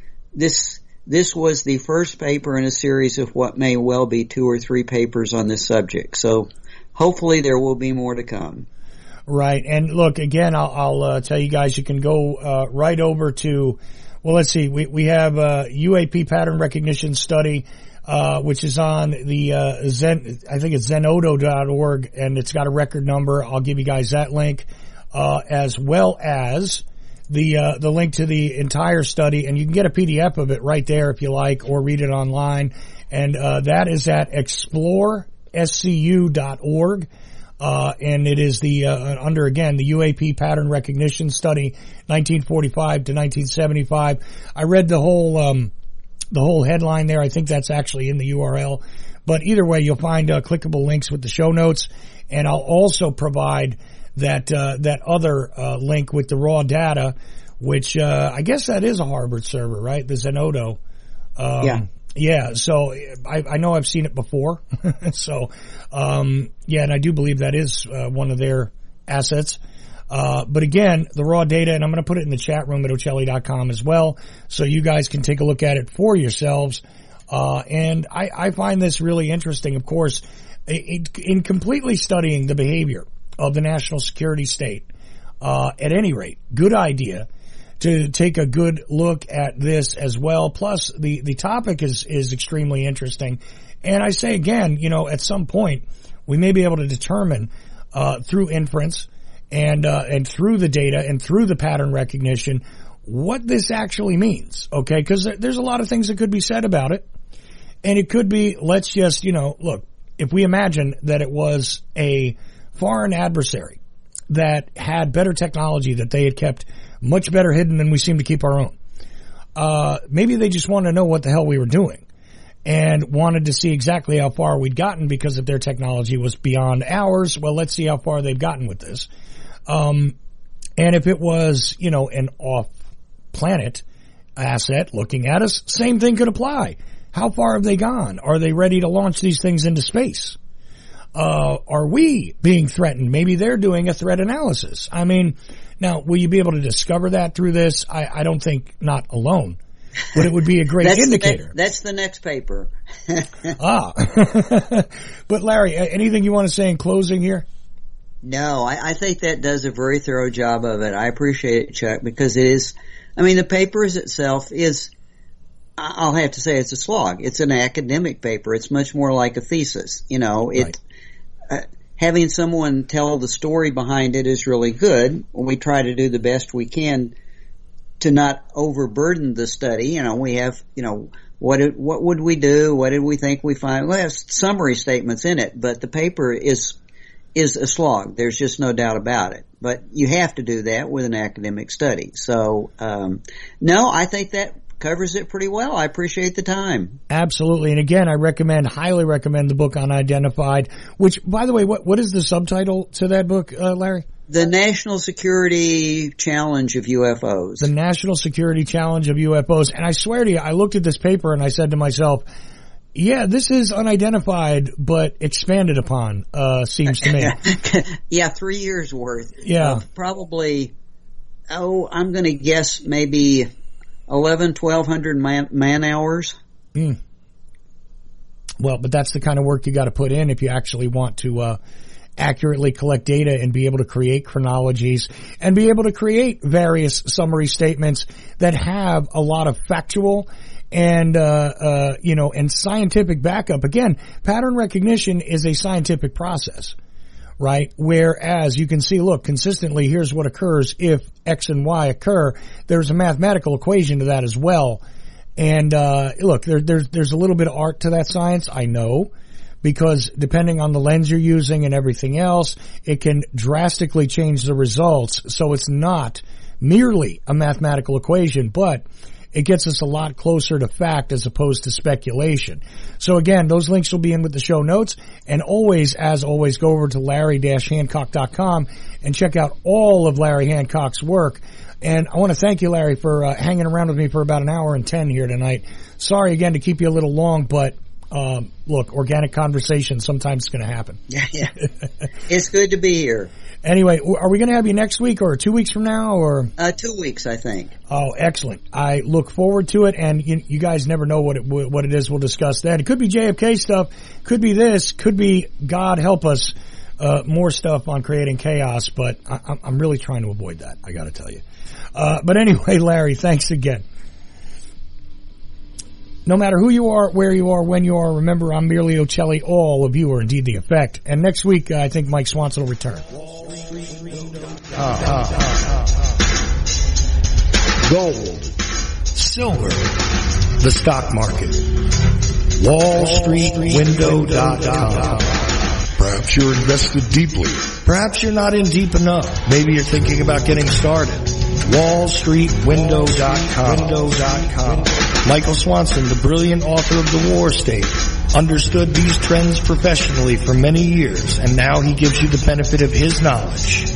this was the first paper in a series of what may well be 2 or 3 papers on this subject. So hopefully there will be more to come. Right. And look, again, I'll tell you guys, you can go right over to, well, let's see, we have UAP pattern recognition study, which is on the I think it's zenodo.org, and it's got a record number. I'll give you guys that link, as well as the link to the entire study, and you can get a PDF of it right there if you like, or read it online. And that is at explorescu.org. And it is under again, the UAP pattern recognition study, 1945 to 1975. I read the whole headline there. I think that's actually in the URL, but either way, you'll find clickable links with the show notes. And I'll also provide that other link with the raw data, which I guess that is a Harvard server, right? The Zenodo. Yeah, so I know I've seen it before. So, and I do believe that is one of their assets. But again, the raw data, and I'm going to put it in the chat room at Ochelli.com as well, so you guys can take a look at it for yourselves. And I find this really interesting, of course, in completely studying the behavior of the national security state. At any rate, good idea to take a good look at this as well. Plus, the topic is extremely interesting. And I say again, at some point, we may be able to determine, through inference and through the data and through the pattern recognition, what this actually means. Okay. Cause there's a lot of things that could be said about it. And it could be, let's just, look, if we imagine that it was a foreign adversary that had better technology that they had kept much better hidden than we seem to keep our own. Maybe they just wanted to know what the hell we were doing and wanted to see exactly how far we'd gotten because if their technology was beyond ours. Well, let's see how far they've gotten with this. And if it was, an off-planet asset looking at us, same thing could apply. How far have they gone? Are they ready to launch these things into space? Are we being threatened? Maybe they're doing a threat analysis. I mean, now, will you be able to discover that through this? I don't think not alone, but it would be a great indicator. That's the next paper. But Larry, anything you want to say in closing here? No, I think that does a very thorough job of it. I appreciate it, Chuck, because it is, the papers itself is, I'll have to say it's a slog. It's an academic paper. It's much more like a thesis. Right. Having someone tell the story behind it is really good. We try to do the best we can to not overburden the study. We have, what would we do? What did we think we find? Well, it has summary statements in it, but the paper is a slog. There's just no doubt about it. But you have to do that with an academic study. So, no, I think that covers it pretty well. I appreciate the time. Absolutely. And again, I highly recommend the book Unidentified, which, by the way, what is the subtitle to that book, Larry? The National Security Challenge of UFOs. The National Security Challenge of UFOs. And I swear to you, I looked at this paper and I said to myself, yeah, this is unidentified, but expanded upon, seems to me. Yeah, 3 years worth. Yeah. Probably, I'm going to guess maybe 1,200 man hours. Well, but that's the kind of work you got to put in if you actually want to accurately collect data and be able to create chronologies and be able to create various summary statements that have a lot of factual and and scientific backup. Again, pattern recognition is a scientific process, right? Whereas you can see, look, consistently, here's what occurs if X and Y occur. There's a mathematical equation to that as well. And, look, there's a little bit of art to that science, I know, because depending on the lens you're using and everything else, it can drastically change the results. So it's not merely a mathematical equation, but it gets us a lot closer to fact as opposed to speculation. So again, those links will be in with the show notes. And always, as always, go over to larry-hancock.com and check out all of Larry Hancock's work. And I want to thank you, Larry, for hanging around with me for about an hour and 10 here tonight. Sorry again to keep you a little long, but look, organic conversation sometimes is going to happen. Yeah. It's good to be here. Anyway, are we going to have you next week or 2 weeks from now, or 2 weeks, I think. Oh, excellent! I look forward to it, and you guys never know what it is. We'll discuss that. It could be JFK stuff, could be this, could be God help us, more stuff on creating chaos. But I'm really trying to avoid that. I got to tell you. But anyway, Larry, thanks again. No matter who you are, where you are, when you are, remember, I'm merely Ocelli. All of you are indeed the effect. And next week, I think Mike Swanson will return. Gold, silver, the stock market, WallStreetWindow.com. Perhaps you're invested deeply. Perhaps you're not in deep enough. Maybe you're thinking about getting started. WallStreetWindow.com. Michael Swanson, the brilliant author of The War State, understood these trends professionally for many years, and now he gives you the benefit of his knowledge.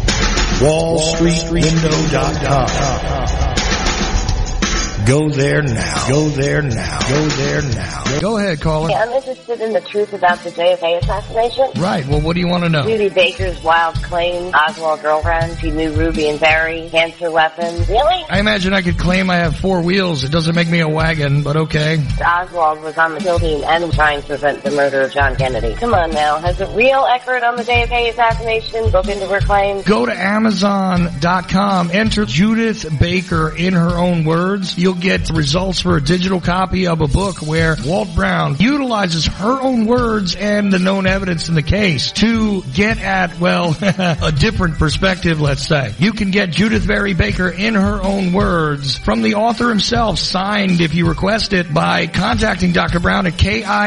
WallStreetWindow.com. Go there now. Go there now. Go there now. Go ahead, caller. I'm interested in the truth about the JFK assassination. Right. Well, what do you want to know? Judy Baker's wild claim, Oswald girlfriend, she knew Ruby and Barry, cancer weapons. Really? I imagine I could claim I have 4 wheels. It doesn't make me a wagon, but okay. Oswald was on the kill team and trying to prevent the murder of John Kennedy. Come on now. Has a real expert on the JFK assassination looked into her claims? Go to Amazon.com. Enter Judith Baker in her own words. You'll get results for a digital copy of a book where Walt Brown utilizes her own words and the known evidence in the case to get at, well, a different perspective, let's say. You can get Judith Barry Baker in her own words from the author himself, signed if you request it, by contacting Dr. Brown at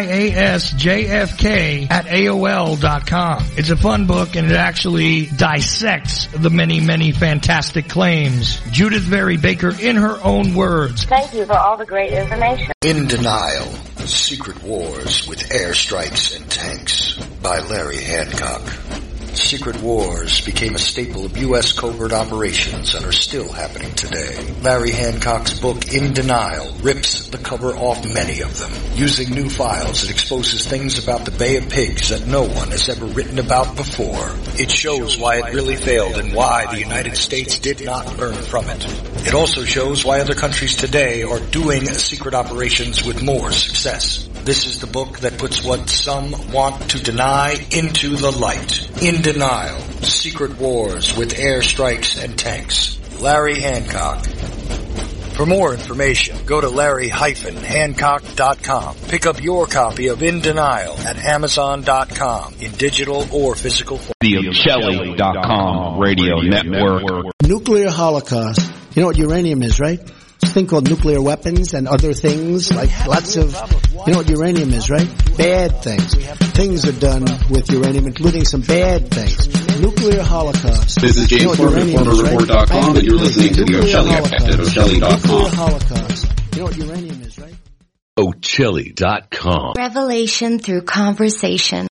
KIASJFK@AOL.com. It's a fun book, and it actually dissects the many, many fantastic claims. Judith Barry Baker in her own words. Thank you for all the great information. In Denial, Secret Wars with Airstrikes and Tanks by Larry Hancock. Secret wars became a staple of U.S. covert operations and are still happening today. Larry Hancock's book, In Denial, rips the cover off many of them. Using new files, it exposes things about the Bay of Pigs that no one has ever written about before. It shows why it really failed and why the United States did not learn from it. It also shows why other countries today are doing secret operations with more success. This is the book that puts what some want to deny into the light. In Denial, Secret Wars with Airstrikes and Tanks. Larry Hancock. For more information, go to larry-hancock.com. Pick up your copy of In Denial at Amazon.com in digital or physical form. The Ocelli.com radio network. Nuclear holocaust. You know what uranium is, right? This thing called nuclear weapons and other things, like lots of, you know what uranium is, right? Bad things. Things are done with uranium, including some bad things. Nuclear holocaust. This is James Corbett, formerreport.com, and you're listening to the Ocelli Effect at Ocelli.com. Nuclear holocaust. You know what uranium is, right? Ocelli.com. Revelation through conversation.